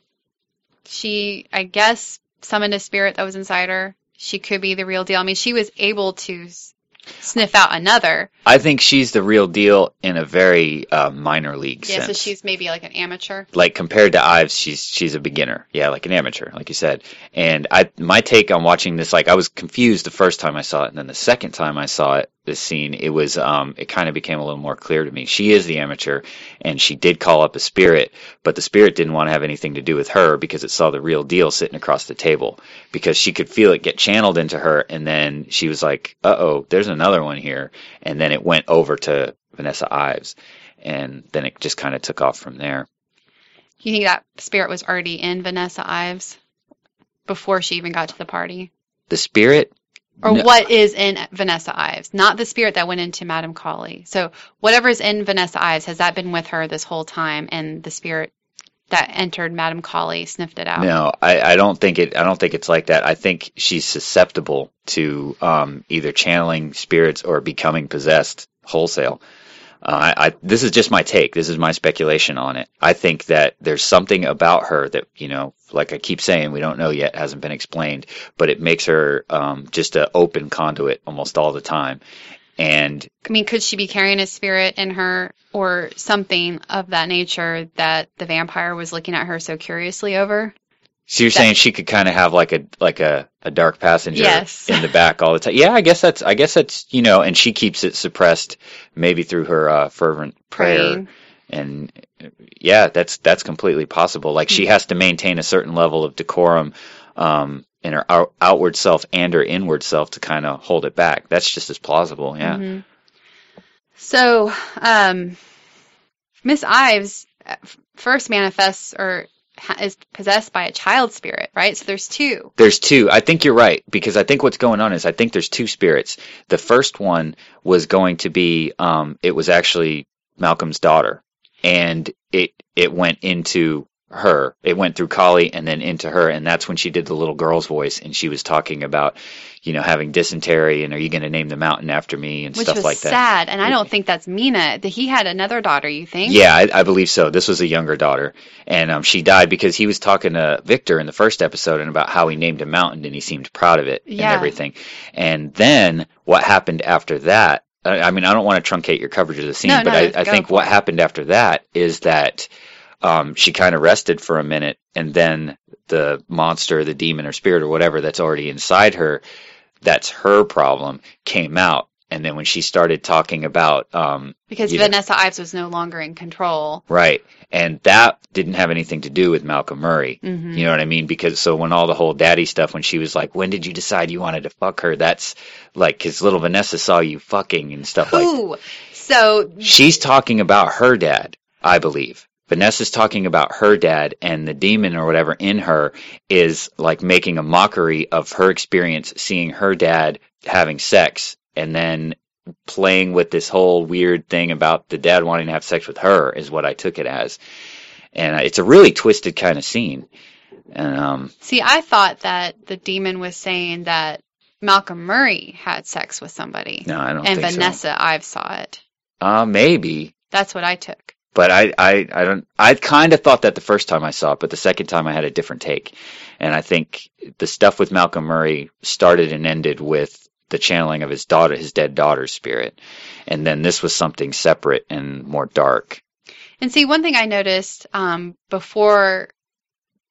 she, I guess, summoned a spirit that was inside her. She could be the real deal. I mean, she was able to s- sniff out another. I think she's the real deal in a very uh, minor league Yeah, sense. so she's maybe like an amateur. Like compared to Ives, she's she's a beginner. Yeah, like an amateur, like you said. And I my take on watching this, like I was confused the first time I saw it, and then the second time I saw it, this scene, it was um it kind of became a little more clear to me. She is the amateur, and she did call up a spirit, but the spirit didn't want to have anything to do with her because it saw the real deal sitting across the table, because she could feel it get channeled into her, and then she was like, uh-oh, there's another one here, and then it went over to Vanessa Ives, and then it just kind of took off from there. You think that spirit was already in Vanessa Ives before she even got to the party? The spirit? Or No. what is in Vanessa Ives? Not the spirit that went into Madame Colley. So whatever's in Vanessa Ives, has that been with her this whole time, and the spirit that entered Madame Colley sniffed it out? No, I, I don't think it. I don't think it's like that. I think she's susceptible to um, either channeling spirits or becoming possessed wholesale. Uh, I, I, this is just my take. This is my speculation on it. I think that there's something about her that, you know, like I keep saying, we don't know yet, hasn't been explained, but it makes her um, just an open conduit almost all the time. And I mean, could she be carrying a spirit in her or something of that nature that the vampire was looking at her so curiously over? so you're That- saying she could kind of have like a like a, a dark passenger Yes. in the back all the time? Yeah, I guess that's I guess that's you know, and she keeps it suppressed maybe through her uh, fervent prayer. Praying. And yeah, that's that's completely possible. Like she has to maintain a certain level of decorum um, in her out- outward self and her inward self to kind of hold it back. That's just as plausible. Yeah. Mhm. So, um, Miss Ives uh, f- first manifests or ha- is possessed by a child spirit, right? So there's two. There's two. I think you're right, because I think what's going on is I think there's two spirits. The first one was going to be, um, it was actually Malcolm's daughter, and it it went into her. It went through Colley and then into her, and that's when she did the little girl's voice, and she was talking about, you know, having dysentery, and are you going to name the mountain after me, and Which stuff was like that. sad, and I don't think that's Mina. That he had another daughter, you think? Yeah, I, I believe so. This was a younger daughter, and um, she died because he was talking to Victor in the first episode and about how he named a mountain and he seemed proud of it Yeah. and everything. And then what happened after that? I, I mean, I don't want to truncate your coverage of the scene, No, but no, I, go I think for what it. happened after that is that um, she kind of rested for a minute, and then the monster, the demon or spirit or whatever that's already inside her, that's her problem, came out. And then when she started talking about um, Because you know, Vanessa Ives was no longer in control. right. And that didn't have anything to do with Malcolm Murray. Mhm. You know what I mean? Because so when all the whole daddy stuff, when she was like, when did you decide you wanted to fuck her? That's like, because little Vanessa saw you fucking and stuff like that. Ooh, so She's talking about her dad, I believe. Vanessa's talking about her dad, and the demon or whatever in her is like making a mockery of her experience seeing her dad having sex, and then playing with this whole weird thing about the dad wanting to have sex with her is what I took it as. And uh, it's a really twisted kind of scene. And um, see, I thought that the demon was saying that Malcolm Murray had sex with somebody, no, I don't and think Vanessa Ives saw it. so. Uh, maybe. That's what I took. But I, I, I don't. I kind of thought that the first time I saw it, but the second time I had a different take. And I think the stuff with Malcolm Murray started and ended with the channeling of his daughter, his dead daughter's spirit, and then this was something separate and more dark. And see, one thing I noticed um, before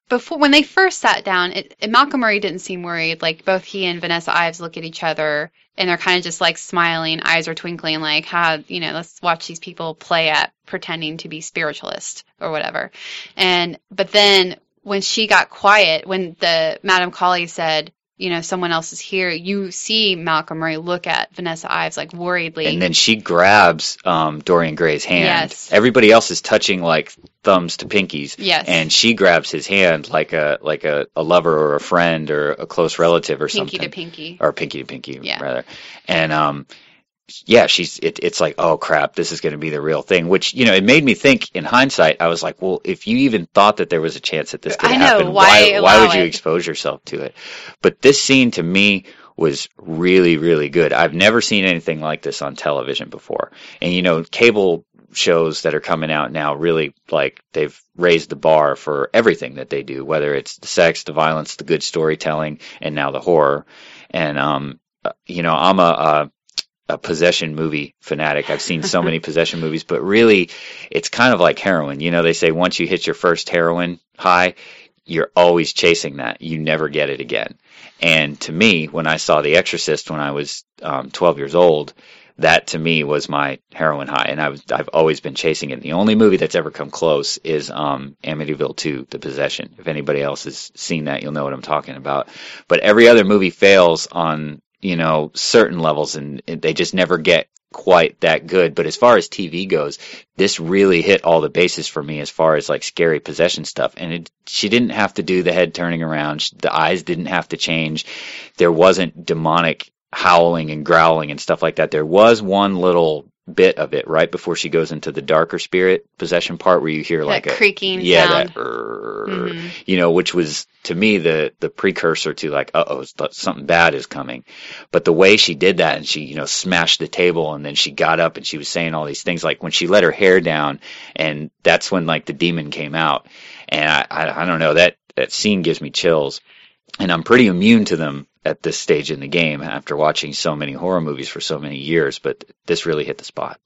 before when they first sat down, it, it, Malcolm Murray didn't seem worried. Like both he and Vanessa Ives look at each other and they're kind of just like smiling, eyes are twinkling, like, how, you know, let's watch these people play at pretending to be spiritualist or whatever. And but then when she got quiet, when the Madame Colley said, you know, someone else is here, you see Malcolm Murray look at Vanessa Ives like worriedly. And then she grabs um, Dorian Gray's hand. Yes. Everybody else is touching like thumbs to pinkies. Yes. And she grabs his hand like a like a, a lover or a friend or a close relative or pinky something. to pinky. Or pinky to pinky, yeah. rather. And um, yeah, she's it, it's like, oh crap, this is going to be the real thing. Which, you know, it made me think in hindsight. I was like, well, if you even thought that there was a chance that this could I know, happen, why why, why would you it? expose yourself to it? But this scene to me was really, really good. I've never seen anything like this on television before. And you know, cable shows that are coming out now really, like, they've raised the bar for everything that they do, whether it's the sex, the violence, the good storytelling, and now the horror. And um, you know, I'm a, a a possession movie fanatic. I've seen so many possession movies, but really it's kind of like heroin. You know, they say once you hit your first heroin high, you're always chasing that. You never get it again. And to me, when I saw The Exorcist when I was um, twelve years old, that to me was my heroin high, and I was, I've always been chasing it. The only movie that's ever come close is um, Amityville two, The Possession. If anybody else has seen that, you'll know what I'm talking about. But every other movie fails on, you know, certain levels, and they just never get quite that good. But as far as T V goes, this really hit all the bases for me as far as like scary possession stuff. And it, she didn't have to do the head turning around. The eyes didn't have to change. There wasn't demonic howling and growling and stuff like that. There was one little bit of it right before she goes into the darker spirit possession part where you hear that like a creaking yeah sound. that er, mm-hmm. you know, which was to me the the precursor to like, uh-oh, something bad is coming. But the way she did that, and she, you know, smashed the table, and then she got up and she was saying all these things, like when she let her hair down, and that's when like the demon came out. And I I, I don't know, that that scene gives me chills, and I'm pretty immune to them at this stage in the game after watching so many horror movies for so many years, but this really hit the spot.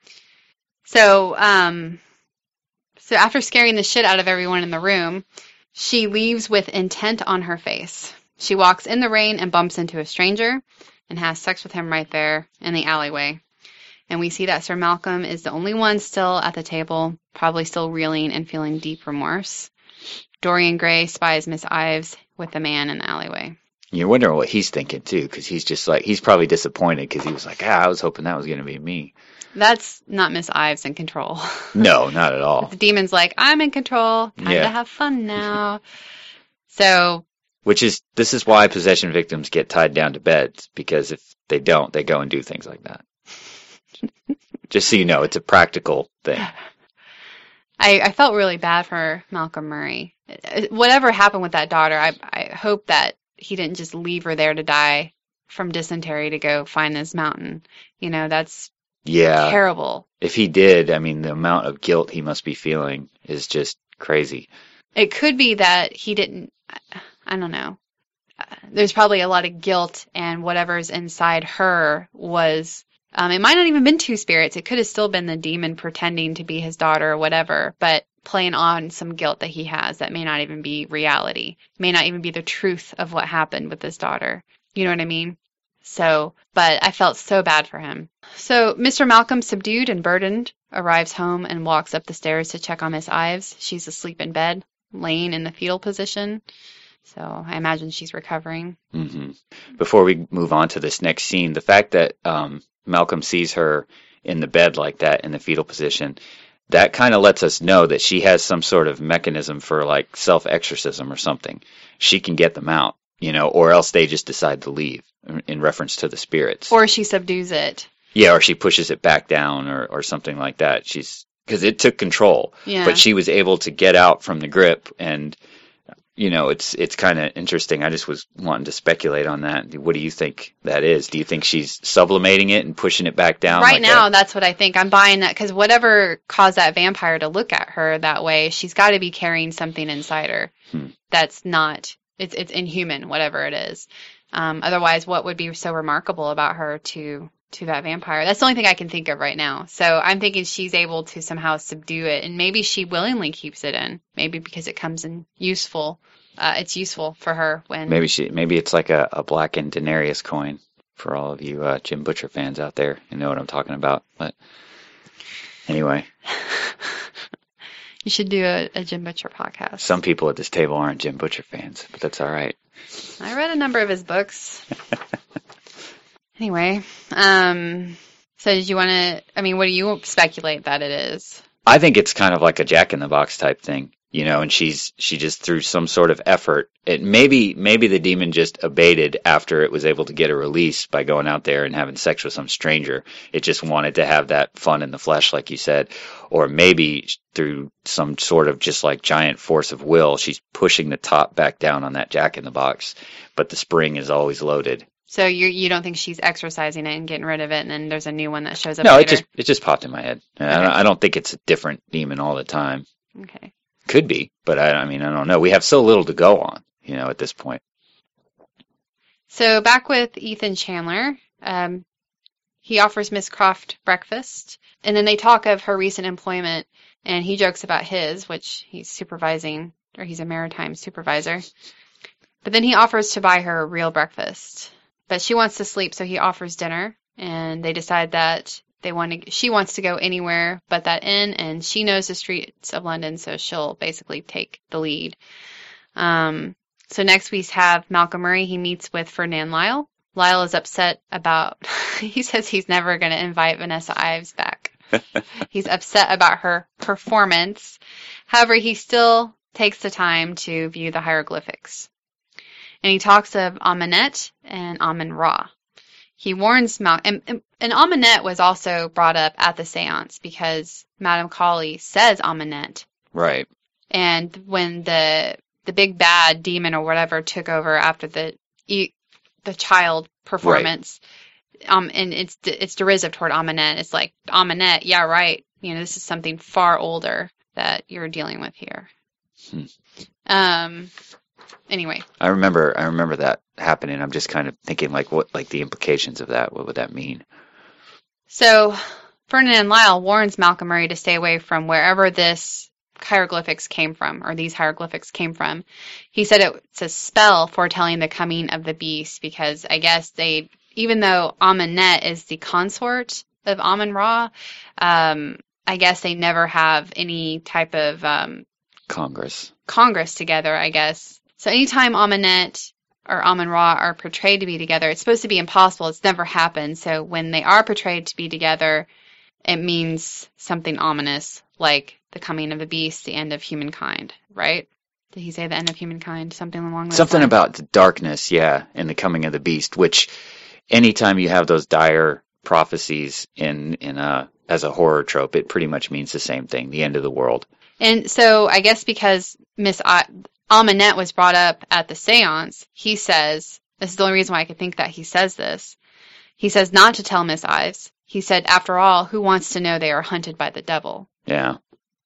So, um, so after scaring the shit out of everyone in the room, she leaves with intent on her face. She walks in the rain and bumps into a stranger and has sex with him right there in the alleyway. And we see that Sir Malcolm is the only one still at the table, probably still reeling and feeling deep remorse. Dorian Gray spies Miss Ives with the man in the alleyway. You're wondering what he's thinking, too, because he's just like, he's probably disappointed because he was like, ah, I was hoping that was going to be me. That's not Miss Ives in control. No, not at all. The demon's like, I'm in control. Time yeah. to have fun now. So. Which is, this is why possession victims get tied down to beds, because if they don't, they go and do things like that. Just so you know, it's a practical thing. I, I felt really bad for Malcolm Murray. Whatever happened with that daughter, I, I hope that he didn't just leave her there to die from dysentery to go find this mountain. You know, that's yeah. terrible. If he did, I mean, the amount of guilt he must be feeling is just crazy. It could be that he didn't, I don't know. There's probably a lot of guilt, and whatever's inside her was, um, it might not even been two spirits. It could have still been the demon pretending to be his daughter or whatever, but playing on some guilt that he has that may not even be reality, may not even be the truth of what happened with his daughter. You know what I mean? So, but I felt so bad for him. So Mister Malcolm, subdued and burdened, arrives home and walks up the stairs to check on Miss Ives. She's asleep in bed, laying in the fetal position. So I imagine she's recovering. Mm-hmm. Before we move on to this next scene, the fact that um, Malcolm sees her in the bed like that, in the fetal position, that kind of lets us know that she has some sort of mechanism for like self-exorcism or something. She can get them out, you know, or else they just decide to leave in reference to the spirits. Or she subdues it. Yeah, or she pushes it back down or, or something like that. She's, because it took control, yeah. But she was able to get out from the grip, and you know, it's it's kind of interesting. I just was wanting to speculate on that. What do you think that is? Do you think she's sublimating it and pushing it back down? Right like now, that? That's what I think. I'm buying that because whatever caused that vampire to look at her that way, she's got to be carrying something inside her hmm. that's not, it's it's inhuman, whatever it is. Um, otherwise, what would be so remarkable about her to to that vampire. That's the only thing I can think of right now. So I'm thinking she's able to somehow subdue it, and maybe she willingly keeps it in. Maybe because it comes in useful. Uh, it's useful for her when Maybe she maybe it's like a, a blackened denarius coin for all of you uh, Jim Butcher fans out there. You know what I'm talking about. But anyway, you should do a, a Jim Butcher podcast. Some people at this table aren't Jim Butcher fans, but that's all right. I read a number of his books. Anyway, um, so did you want to, I mean, what do you speculate that it is? I think it's kind of like a Jack in the Box type thing, you know, and she's, she just through some sort of effort, it maybe, maybe the demon just abated after it was able to get a release by going out there and having sex with some stranger. It just wanted to have that fun in the flesh, like you said, or maybe through some sort of just like giant force of will, she's pushing the top back down on that Jack in the Box, but the spring is always loaded. So you you don't think she's exorcising it and getting rid of it, and then there's a new one that shows up No, later? it just it just popped in my head. Okay. I, don't, I don't think it's a different demon all the time. Okay. Could be, but I, I mean, I don't know. We have so little to go on, you know, at this point. So back with Ethan Chandler, um, he offers Miss Croft breakfast, and then they talk of her recent employment, and he jokes about his, which he's supervising, or he's a maritime supervisor. But then he offers to buy her a real breakfast. But she wants to sleep, so he offers dinner, and they decide that they want to. She wants to go anywhere but that inn, and she knows the streets of London, so she'll basically take the lead. Um, so next we have Malcolm Murray. He meets with Ferdinand Lyle. Lyle is upset about. He says he's never going to invite Vanessa Ives back. He's upset about her performance. However, he still takes the time to view the hieroglyphics. And he talks of Amenet and Amen-Ra. He warns Malcolm, and, and Amenet was also brought up at the seance because Madame Cawley says Amenet. Right. And when the the big bad demon or whatever took over after the the child performance, right. um, and it's it's derisive toward Amenet. It's like, Amenet, yeah, right. You know, this is something far older that you're dealing with here. Hmm. Um. Anyway, I remember I remember that happening. I'm just kind of thinking like what like the implications of that. What would that mean? So Ferdinand Lyle warns Malcolm Murray to stay away from wherever this hieroglyphics came from, or these hieroglyphics came from. He said it's a spell foretelling the coming of the beast, because I guess they, even though Amenet is the consort of Amen-Ra, um, I guess they never have any type of um, Congress. Congress together, I guess. So anytime Amenet or Amen-Ra are portrayed to be together, it's supposed to be impossible. It's never happened. So when they are portrayed to be together, it means something ominous, like the coming of the beast, the end of humankind, right? Did he say the end of humankind? Something along those Something lines? about the darkness, yeah, and the coming of the beast, which anytime you have those dire prophecies in, in a, as a horror trope, it pretty much means the same thing, the end of the world. And so I guess because Miss I- Amenet was brought up at the seance, he says, this is the only reason why I could think that he says this, he says not to tell Miss Ives. He said, after all, who wants to know they are hunted by the devil? Yeah.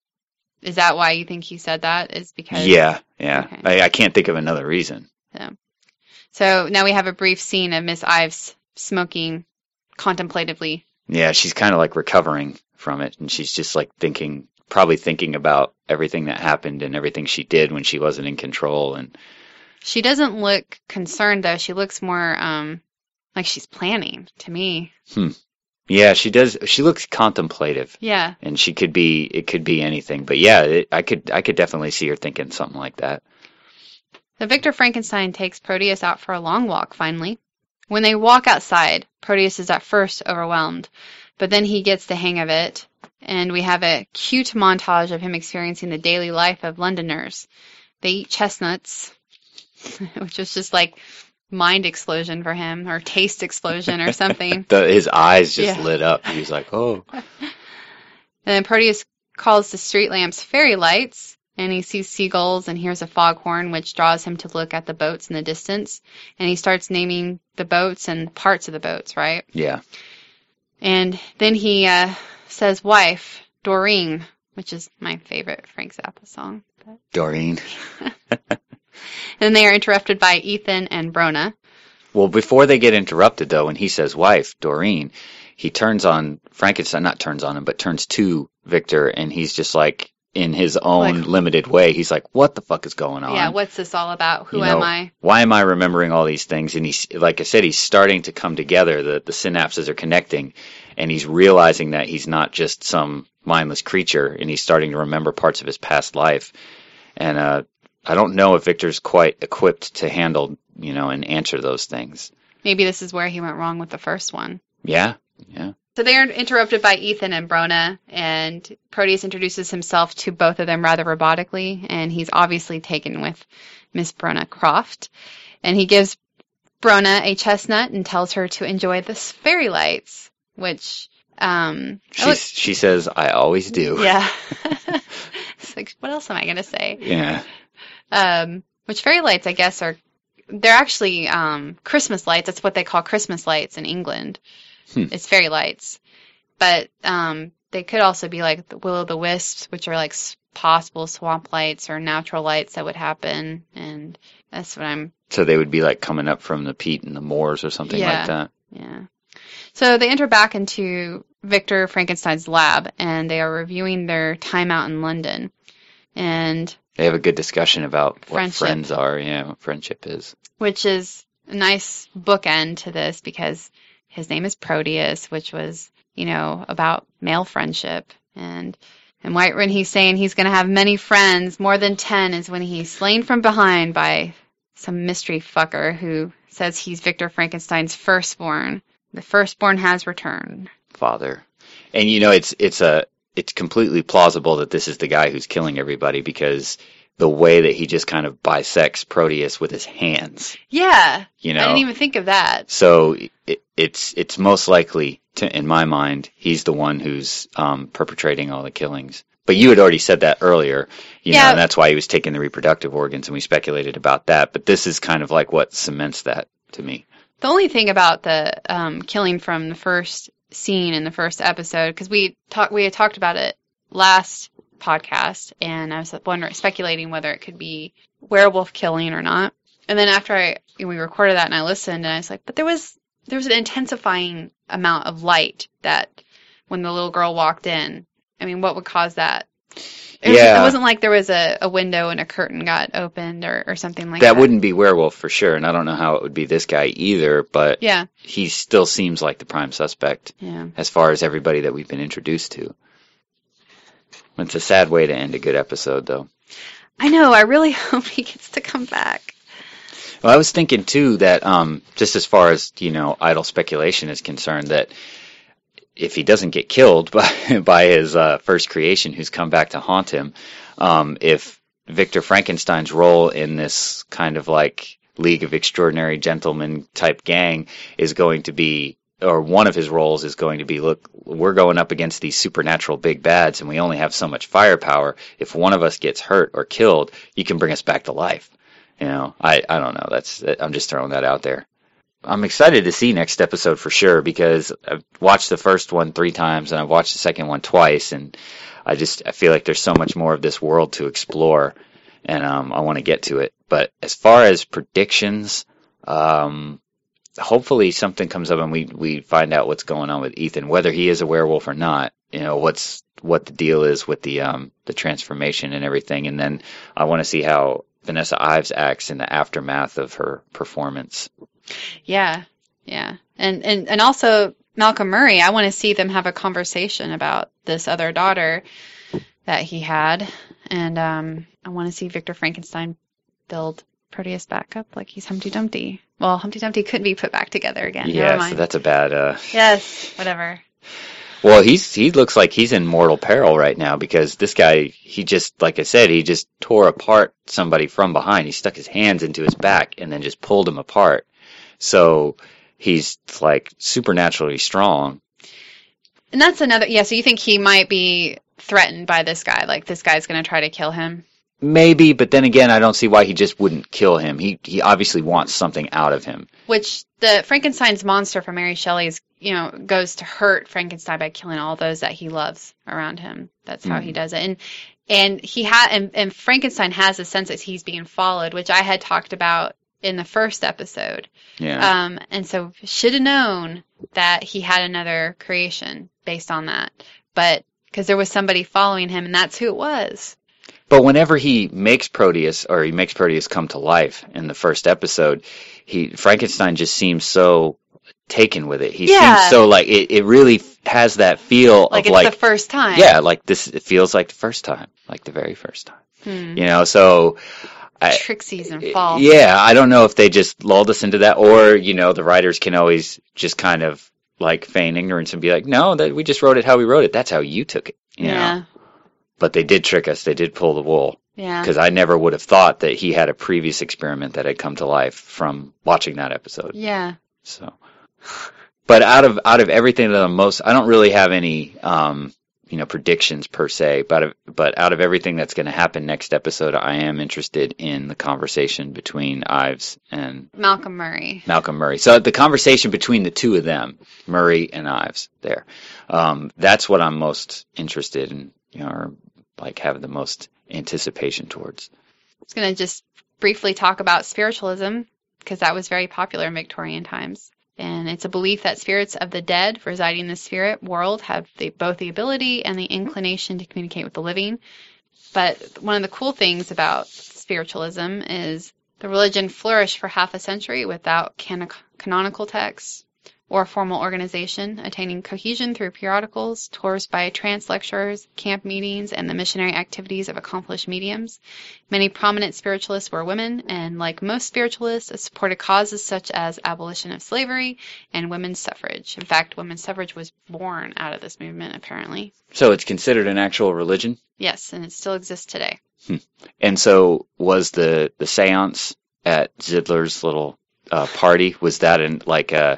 Is that why you think he said that? Is because Yeah, yeah. Okay. I, I can't think of another reason. So, so now we have a brief scene of Miss Ives smoking contemplatively. Yeah, she's kind of like recovering from it, and she's just like thinking, probably thinking about everything that happened and everything she did when she wasn't in control. And she doesn't look concerned, though. She looks more um, like she's planning, to me. Hmm. Yeah, she does. She looks contemplative. Yeah. And she could be, it could be anything. But yeah, it, I could, I could definitely see her thinking something like that. So Victor Frankenstein takes Proteus out for a long walk, finally. When they walk outside, Proteus is at first overwhelmed, but then he gets the hang of it, and we have a cute montage of him experiencing the daily life of Londoners. They eat chestnuts, which was just like mind explosion for him, or taste explosion or something. the, his eyes just Yeah. lit up. He was like, oh. And then Proteus calls the street lamps fairy lights, and he sees seagulls and hears a foghorn, which draws him to look at the boats in the distance. And he starts naming the boats and parts of the boats, right? Yeah. And then he uh, says, wife, Doreen, which is my favorite Frank Zappa song. But... Doreen. Then they are interrupted by Ethan and Brona. Well, before they get interrupted, though, when he says wife, Doreen, he turns on Frankenstein, not turns on him, but turns to Victor, and he's just like, in his own Like- limited way, he's like, what the fuck is going on? Yeah, what's this all about? Who You am know, I? Why am I remembering all these things? And he's, like I said, he's starting to come together. The, the synapses are connecting, and he's realizing that he's not just some mindless creature, and he's starting to remember parts of his past life. And uh, I don't know if Victor's quite equipped to handle, you know, and answer those things. Maybe this is where he went wrong with the first one. Yeah, yeah. So they are interrupted by Ethan and Brona, and Proteus introduces himself to both of them rather robotically, and he's obviously taken with Miss Brona Croft. And he gives Brona a chestnut and tells her to enjoy the fairy lights, which... Um, She's, look, she says, I always do. yeah. It's like, what else am I going to say? Yeah. Um, which fairy lights, I guess, are... They're actually um, Christmas lights. That's what they call Christmas lights in England. Hmm. It's fairy lights. But um, they could also be like the will-o'-the-wisps, which are like s- possible swamp lights or natural lights that would happen. And that's what I'm... So they would be like coming up from the peat and the moors or something Yeah. like that. Yeah. So they enter back into Victor Frankenstein's lab, and they are reviewing their time out in London. And... They have a good discussion about what Friendship. friends are, yeah, what friendship is. Which is a nice bookend to this because his name is Proteus, which was, you know, about male friendship. And and right when he's saying he's going to have many friends, more than ten, is when he's slain from behind by some mystery fucker who says he's Victor Frankenstein's firstborn. The firstborn has returned. Father. And you know, it's it's a it's completely plausible that this is the guy who's killing everybody because the way that he just kind of bisects Proteus with his hands, Yeah. you know. I didn't even think of that. So it, it's it's most likely, to, in my mind, he's the one who's um, perpetrating all the killings. But you had already said that earlier, you Yeah. know, and that's why he was taking the reproductive organs, and we speculated about that. But this is kind of like what cements that to me. The only thing about the um, killing from the first scene in the first episode, because we talked we had talked about it last podcast, and I was wondering, speculating whether it could be werewolf killing or not. And then after I we recorded that and I listened, and I was like, but there was there was an intensifying amount of light that when the little girl walked in. I mean, what would cause that? It, Yeah. was, it wasn't like there was a, a window and a curtain got opened or, or something like that. That wouldn't be werewolf for sure, and I don't know how it would be this guy either, but Yeah. he still seems like the prime suspect Yeah. as far as everybody that we've been introduced to. It's a sad way to end a good episode, though. I know. I really hope he gets to come back. Well, I was thinking, too, that um, just as far as, you know, idle speculation is concerned, that if he doesn't get killed by by his uh, first creation who's come back to haunt him, um, if Victor Frankenstein's role in this kind of like League of Extraordinary Gentlemen type gang is going to be, or one of his roles is going to be, look, we're going up against these supernatural big bads and we only have so much firepower. If one of us gets hurt or killed, you can bring us back to life. You know, I, I don't know. That's I'm just throwing that out there. I'm excited to see next episode for sure because I've watched the first one three times and I've watched the second one twice, and I just I feel like there's so much more of this world to explore, and um, I want to get to it. But as far as predictions, um, hopefully something comes up and we, we find out what's going on with Ethan, whether he is a werewolf or not. You know, what's what the deal is with the um, the transformation and everything, and then I want to see how Vanessa Ives acts in the aftermath of her performance. Yeah, yeah. And, and, and also Malcolm Murray, I want to see them have a conversation about this other daughter that he had. And um, I want to see Victor Frankenstein build Proteus back up like he's Humpty Dumpty. Well, Humpty Dumpty couldn't be put back together again. Never Yeah, mind. so that's a bad... Uh... Yes, whatever. Well, he's he looks like he's in mortal peril right now because this guy, he just, like I said, he just tore apart somebody from behind. He stuck his hands into his back and then just pulled him apart. So he's like supernaturally strong. And that's another, yeah, so you think he might be threatened by this guy, like this guy's going to try to kill him? Maybe, but then again, I don't see why he just wouldn't kill him. He he obviously wants something out of him. Which the Frankenstein's monster from Mary Shelley's, you know, goes to hurt Frankenstein by killing all those that he loves around him. That's how Mhm. he does it. And and he had and, and Frankenstein has a sense that he's being followed, which I had talked about in the first episode. Yeah. Um, and so should have known that he had another creation based on that. But because there was somebody following him, and that's who it was. But whenever he makes Proteus, or he makes Proteus come to life in the first episode, he Frankenstein just seems so taken with it. He Yeah. seems so like it, it really has that feel Like of it's like the first time. yeah, like this. It feels like the first time, like the very first time. Hmm. You know, so I, Trixies and fall. yeah, I don't know if they just lulled us into that, or you know, the writers can always just kind of like feign ignorance and be like, no, that we just wrote it how we wrote it. That's how you took it. You Yeah. know? But they did trick us. They did pull the wool. Yeah. Because I never would have thought that he had a previous experiment that had come to life from watching that episode. Yeah. So, but out of out of everything that I'm most, I don't really have any, um, you know, predictions per se. But but out of everything that's going to happen next episode, I am interested in the conversation between Ives and Malcolm Murray. Malcolm Murray. So the conversation between the two of them, Murray and Ives, there, um, that's what I'm most interested in. You know, or like have the most anticipation towards. I was going to just briefly talk about spiritualism, because that was very popular in Victorian times. And it's a belief that spirits of the dead residing in the spirit world have the, both the ability and the inclination to communicate with the living. But one of the cool things about spiritualism is the religion flourished for half a century without cano- canonical texts or formal organization, attaining cohesion through periodicals, tours by trance lecturers, camp meetings, and the missionary activities of accomplished mediums. Many prominent spiritualists were women, and like most spiritualists, supported causes such as abolition of slavery and women's suffrage. In fact, women's suffrage was born out of this movement, apparently. So it's considered an actual religion? Yes, and it still exists today. Hmm. And so was the, the seance at Zidler's little uh, party, was that in like a...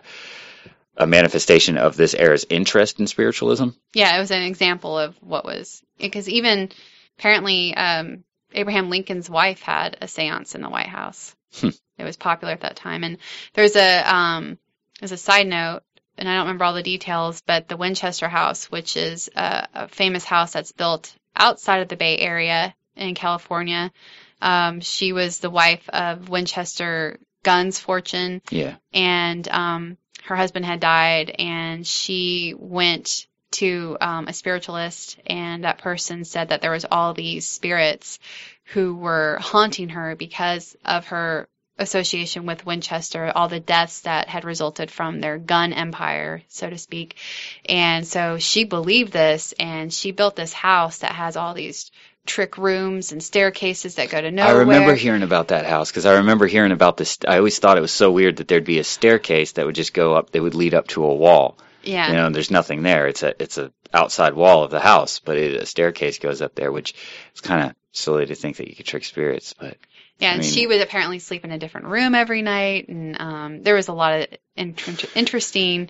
a manifestation of this era's interest in spiritualism? Yeah, it was an example of what was, because even apparently um, Abraham Lincoln's wife had a seance in the White House. Hmm. It was popular at that time. And there's a um, there's a side note, and I don't remember all the details, but the Winchester House, which is a, a famous house that's built outside of the Bay Area in California, um, she was the wife of Winchester Guns Fortune. Yeah. And um, her husband had died, and she went to um, a spiritualist, and that person said that there was all these spirits who were haunting her because of her association with Winchester, all the deaths that had resulted from their gun empire, so to speak. And so she believed this, and she built this house that has all these trick rooms and staircases that go to nowhere. I remember hearing about that house because I remember hearing about this. I always thought it was so weird that there'd be a staircase that would just go up, that would lead up to a wall. Yeah. You know, and there's nothing there. It's a it's a outside wall of the house, but it, a staircase goes up there, which is kind of silly to think that you could trick spirits. But yeah, I and mean, she would apparently sleep in a different room every night, and um, there was a lot of inter- interesting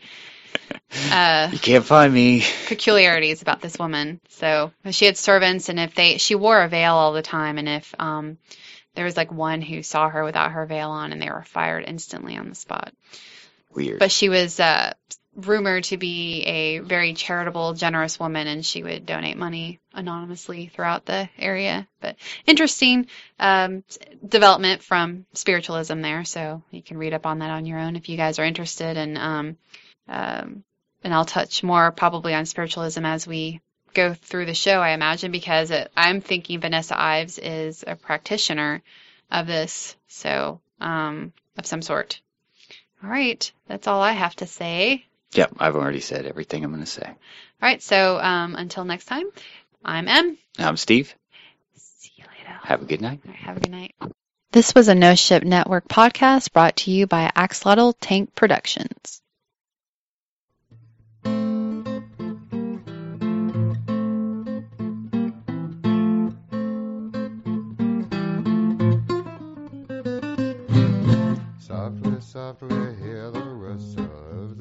uh, you can't find me. peculiarities about this woman. So she had servants, and if they, she wore a veil all the time, and if um, there was like one who saw her without her veil on, and they were fired instantly on the spot. Weird. But she was uh, rumored to be a very charitable, generous woman, and she would donate money anonymously throughout the area. But interesting um, development from spiritualism there, so you can read up on that on your own if you guys are interested. And um, um, and I'll touch more probably on spiritualism as we go through the show, I imagine, because it, I'm thinking Vanessa Ives is a practitioner of this, so um, of some sort. All right, that's all I have to say. Yep, I've already said everything I'm going to say. All right, so um, until next time, I'm Em. I'm Steve. See you later. Have a good night. All right, have a good night. This was a No Ship Network podcast brought to you by Axolotl Tank Productions. Softly, softly, hear the rustle of the